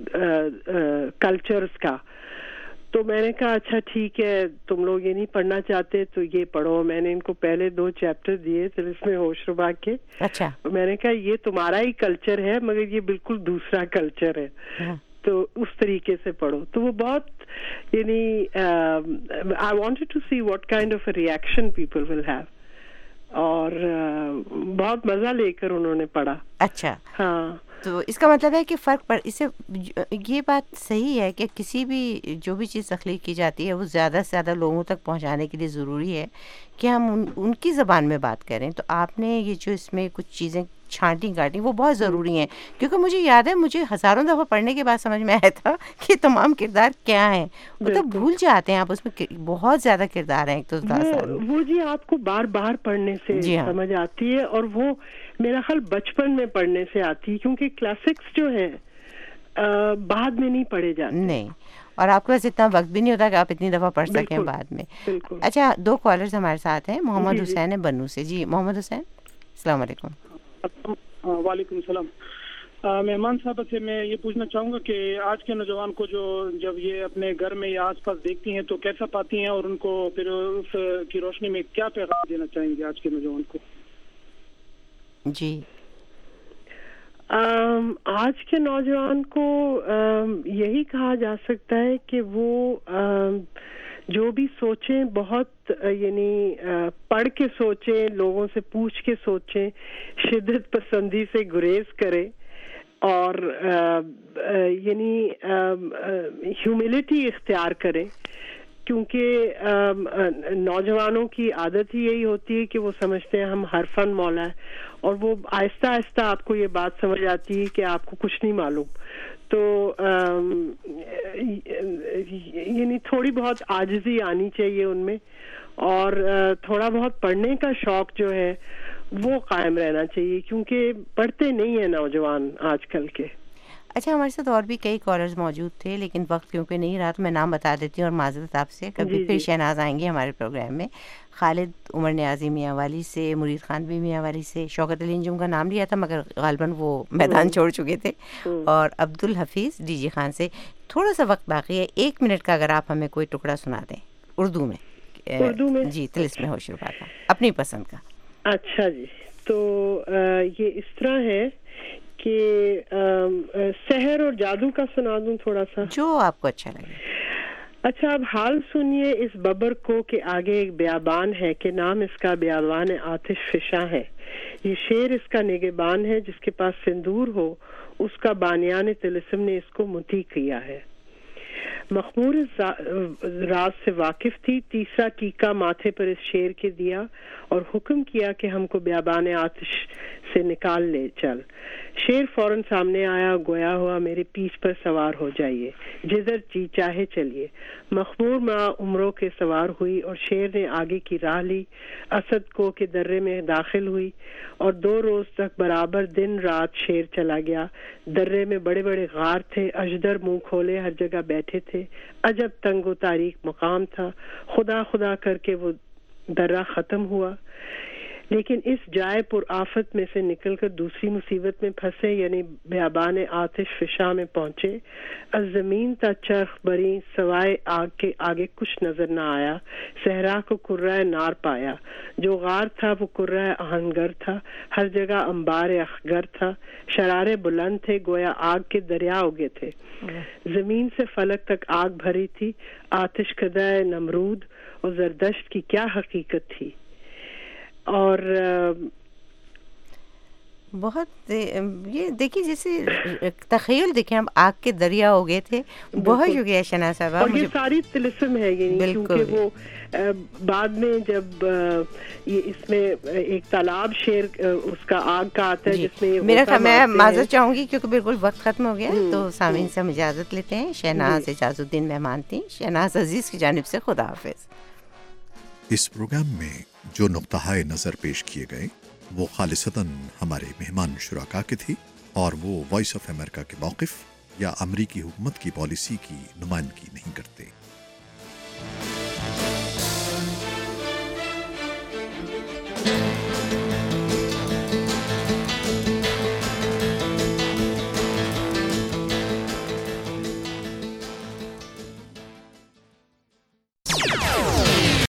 कल्चर्स का. तो मैंने कहा अच्छा ठीक है, तुम लोग ये नहीं पढ़ना चाहते तो ये पढ़ो. मैंने इनको पहले 2 चैप्टर दिए थे इसमें होशरुबा के. अच्छा. मैंने कहा ये तुम्हारा ही कल्चर है, मगर ये बिल्कुल दूसरा कल्चर है, तो उस तरीके से पढ़ो. तो वो बहुत यानी I wanted to see what kind of a reaction people will have, और बहुत मजा लेकर उन्होंने पढ़ा. अच्छा. हाँ. तो इसका मतलब है कि फ़र्क पड़, इससे ये बात सही है कि किसी भी जो भी चीज़ तख्लीक की जाती है वो ज़्यादा से ज़्यादा लोगों तक पहुंचाने के लिए ज़रूरी है कि हम उनकी ज़बान में बात करें. तो आपने ये जो इसमें कुछ चीज़ें छांटी काटी वो बहुत ज़रूरी हैं, क्योंकि मुझे याद है मुझे हज़ारों दफ़ा पढ़ने के बाद समझ में आया था कि तमाम किरदार क्या हैं, वो तो भूल जाते हैं आप, उसमें बहुत ज़्यादा किरदार हैं. एक तो वो जी आपको बार बार पढ़ने से समझ आती है, और वो मेरा ख्याल बचपन में पढ़ने से आती है, क्योंकि क्लासिक्स जो है बाद में नहीं पढ़े जाते. नहीं, और आपके पास इतना वक्त भी नहीं होता कि आप इतनी दफ़ा पढ़ सकें बाद में. अच्छा, 2 कॉलर्स हमारे साथ हैं. मोहम्मद हुसैन है बन्नू से. जी मोहम्मद हुसैन, अस्सलाम वालेकुम. वालेकुम सलाम. मेहमान साहब से मैं ये पूछना चाहूँगा कि आज के नौजवान को जो जब ये अपने घर में या आसपास देखती हैं तो कैसा पाती हैं, और उनको फिर उस की रोशनी में क्या पैगाम देना चाहेंगे आज के नौजवान को? जी. आज के नौजवान को यही कहा जा सकता है कि वो जो भी सोचें बहुत यानी पढ़ के सोचें, लोगों से पूछ के सोचें, शिद्दत पसंदी से गुरेज करें, और यानी ह्यूमिलिटी इख्तियार करें, क्योंकि नौजवानों की आदत ही यही होती है कि वो समझते हैं हम हर फन मौला है, और वो आहिस्ता आहिस्ता आपको ये बात समझ आती है कि आपको कुछ नहीं मालूम. तो यानी थोड़ी बहुत आजिज़ी आनी चाहिए उनमें, और थोड़ा बहुत पढ़ने का शौक जो है वो कायम रहना चाहिए, क्योंकि पढ़ते नहीं है नौजवान आजकल के. अच्छा, हमारे साथ और भी कई कॉलर्स मौजूद थे, लेकिन वक्त क्योंकि नहीं रहा तो मैं नाम बता देती हूँ, और माजरत आपसे. कभी फिर शहनाज आएंगे हमारे प्रोग्राम में. खालिद उमर नियाज़ी मियाँ वाली से, मुरीद खान भी मियाँ वाली से, शौकत अली अंजुम का नाम लिया था मगर गालिबन वो मैदान छोड़ चुके थे, और अब्दुल हफीज़ डीजे खान से. थोड़ा सा वक्त बाकी है, 1 मिनट का अगर आप हमें कोई टुकड़ा सुना दें उर्दू में. जी, तिलिस्मे होशरुबा का अपनी पसंद का. अच्छा जी, तो ये इस तरह है कि सहर और जादू का सुना दूं थोड़ा सा, जो आपको अच्छा लगे. अच्छा, अब हाल सुनिए इस बबर को कि आगे एक बियाबान है कि नाम इसका बियाबान आतिश फिशा है. ये शेर इसका निगहबान है, जिसके पास सिंदूर हो उसका बानियान तिलिस्म ने इसको मुती किया है. मखमूर राज से वाकिफ थी, तीसरा टीका माथे पर इस शेर के दिया और हुक्म किया कि हमको बियाबान आतिश से निकाल ले चल. शेर फौरन सामने आया, गोया हुआ मेरे पीठ पर सवार हो जाइए, जिधर जी चाहे चलिए. मखमूर माँ उम्रों के सवार हुई और शेर ने आगे की राह ली. असद को के दर्रे में दाखिल हुई और 2 रोज तक बराबर दिन रात शेर चला गया. दर्रे में बड़े बड़े गार थे, अजदर मुंह खोले हर जगह बैठे थे. अजब तंग व तारीक मकाम था. खुदा खुदा करके वो दर्रा खत्म हुआ. लेकिन इस जाए पुर आफत में से निकलकर दूसरी मुसीबत में फंसे, यानी बियाबान आतिश फिशा में पहुंचे. ज़मीन ता चरख बरी, सवाए आग के आगे कुछ नजर न आया. सहरा को कुर्रा नार पाया, जो गार था वो कुर्रा आहनगर था. हर जगह अंबार अखगर था, शरारे बुलंद थे, गोया आग के दरिया उगे थे. जमीन से फलक तक आग भरी थी. आतिश कदा नमरूद और जरदश्त की क्या हकीकत थी. और بہت یہ دیکھیے جیسے تخیل دیکھیں ہم آگ کے دریا ہو گئے تھے. بہت شکریہ شہناز صاحبہ. اور یہ ساری طلسم ہے یعنی کیونکہ وہ بعد میں جب یہ اس میں ایک تالاب شیر اس کا آگ کا آتا ہے جس میں میرا میں معذرت چاہوں گی کیونکہ بالکل وقت ختم ہو گیا تو سامعین سے ہم اجازت لیتے ہیں. شہناز اعجاز الدین مہمان تھیں. شہناز عزیز کی جانب سے خدا حافظ. اس پروگرام میں جو نقطہ نظر پیش کیے گئے وہ خالصتاً ہمارے مہمان شرکا کے تھی اور وہ وائس آف امریکہ کے موقف یا امریکی حکومت کی پالیسی کی نمائندگی نہیں کرتے.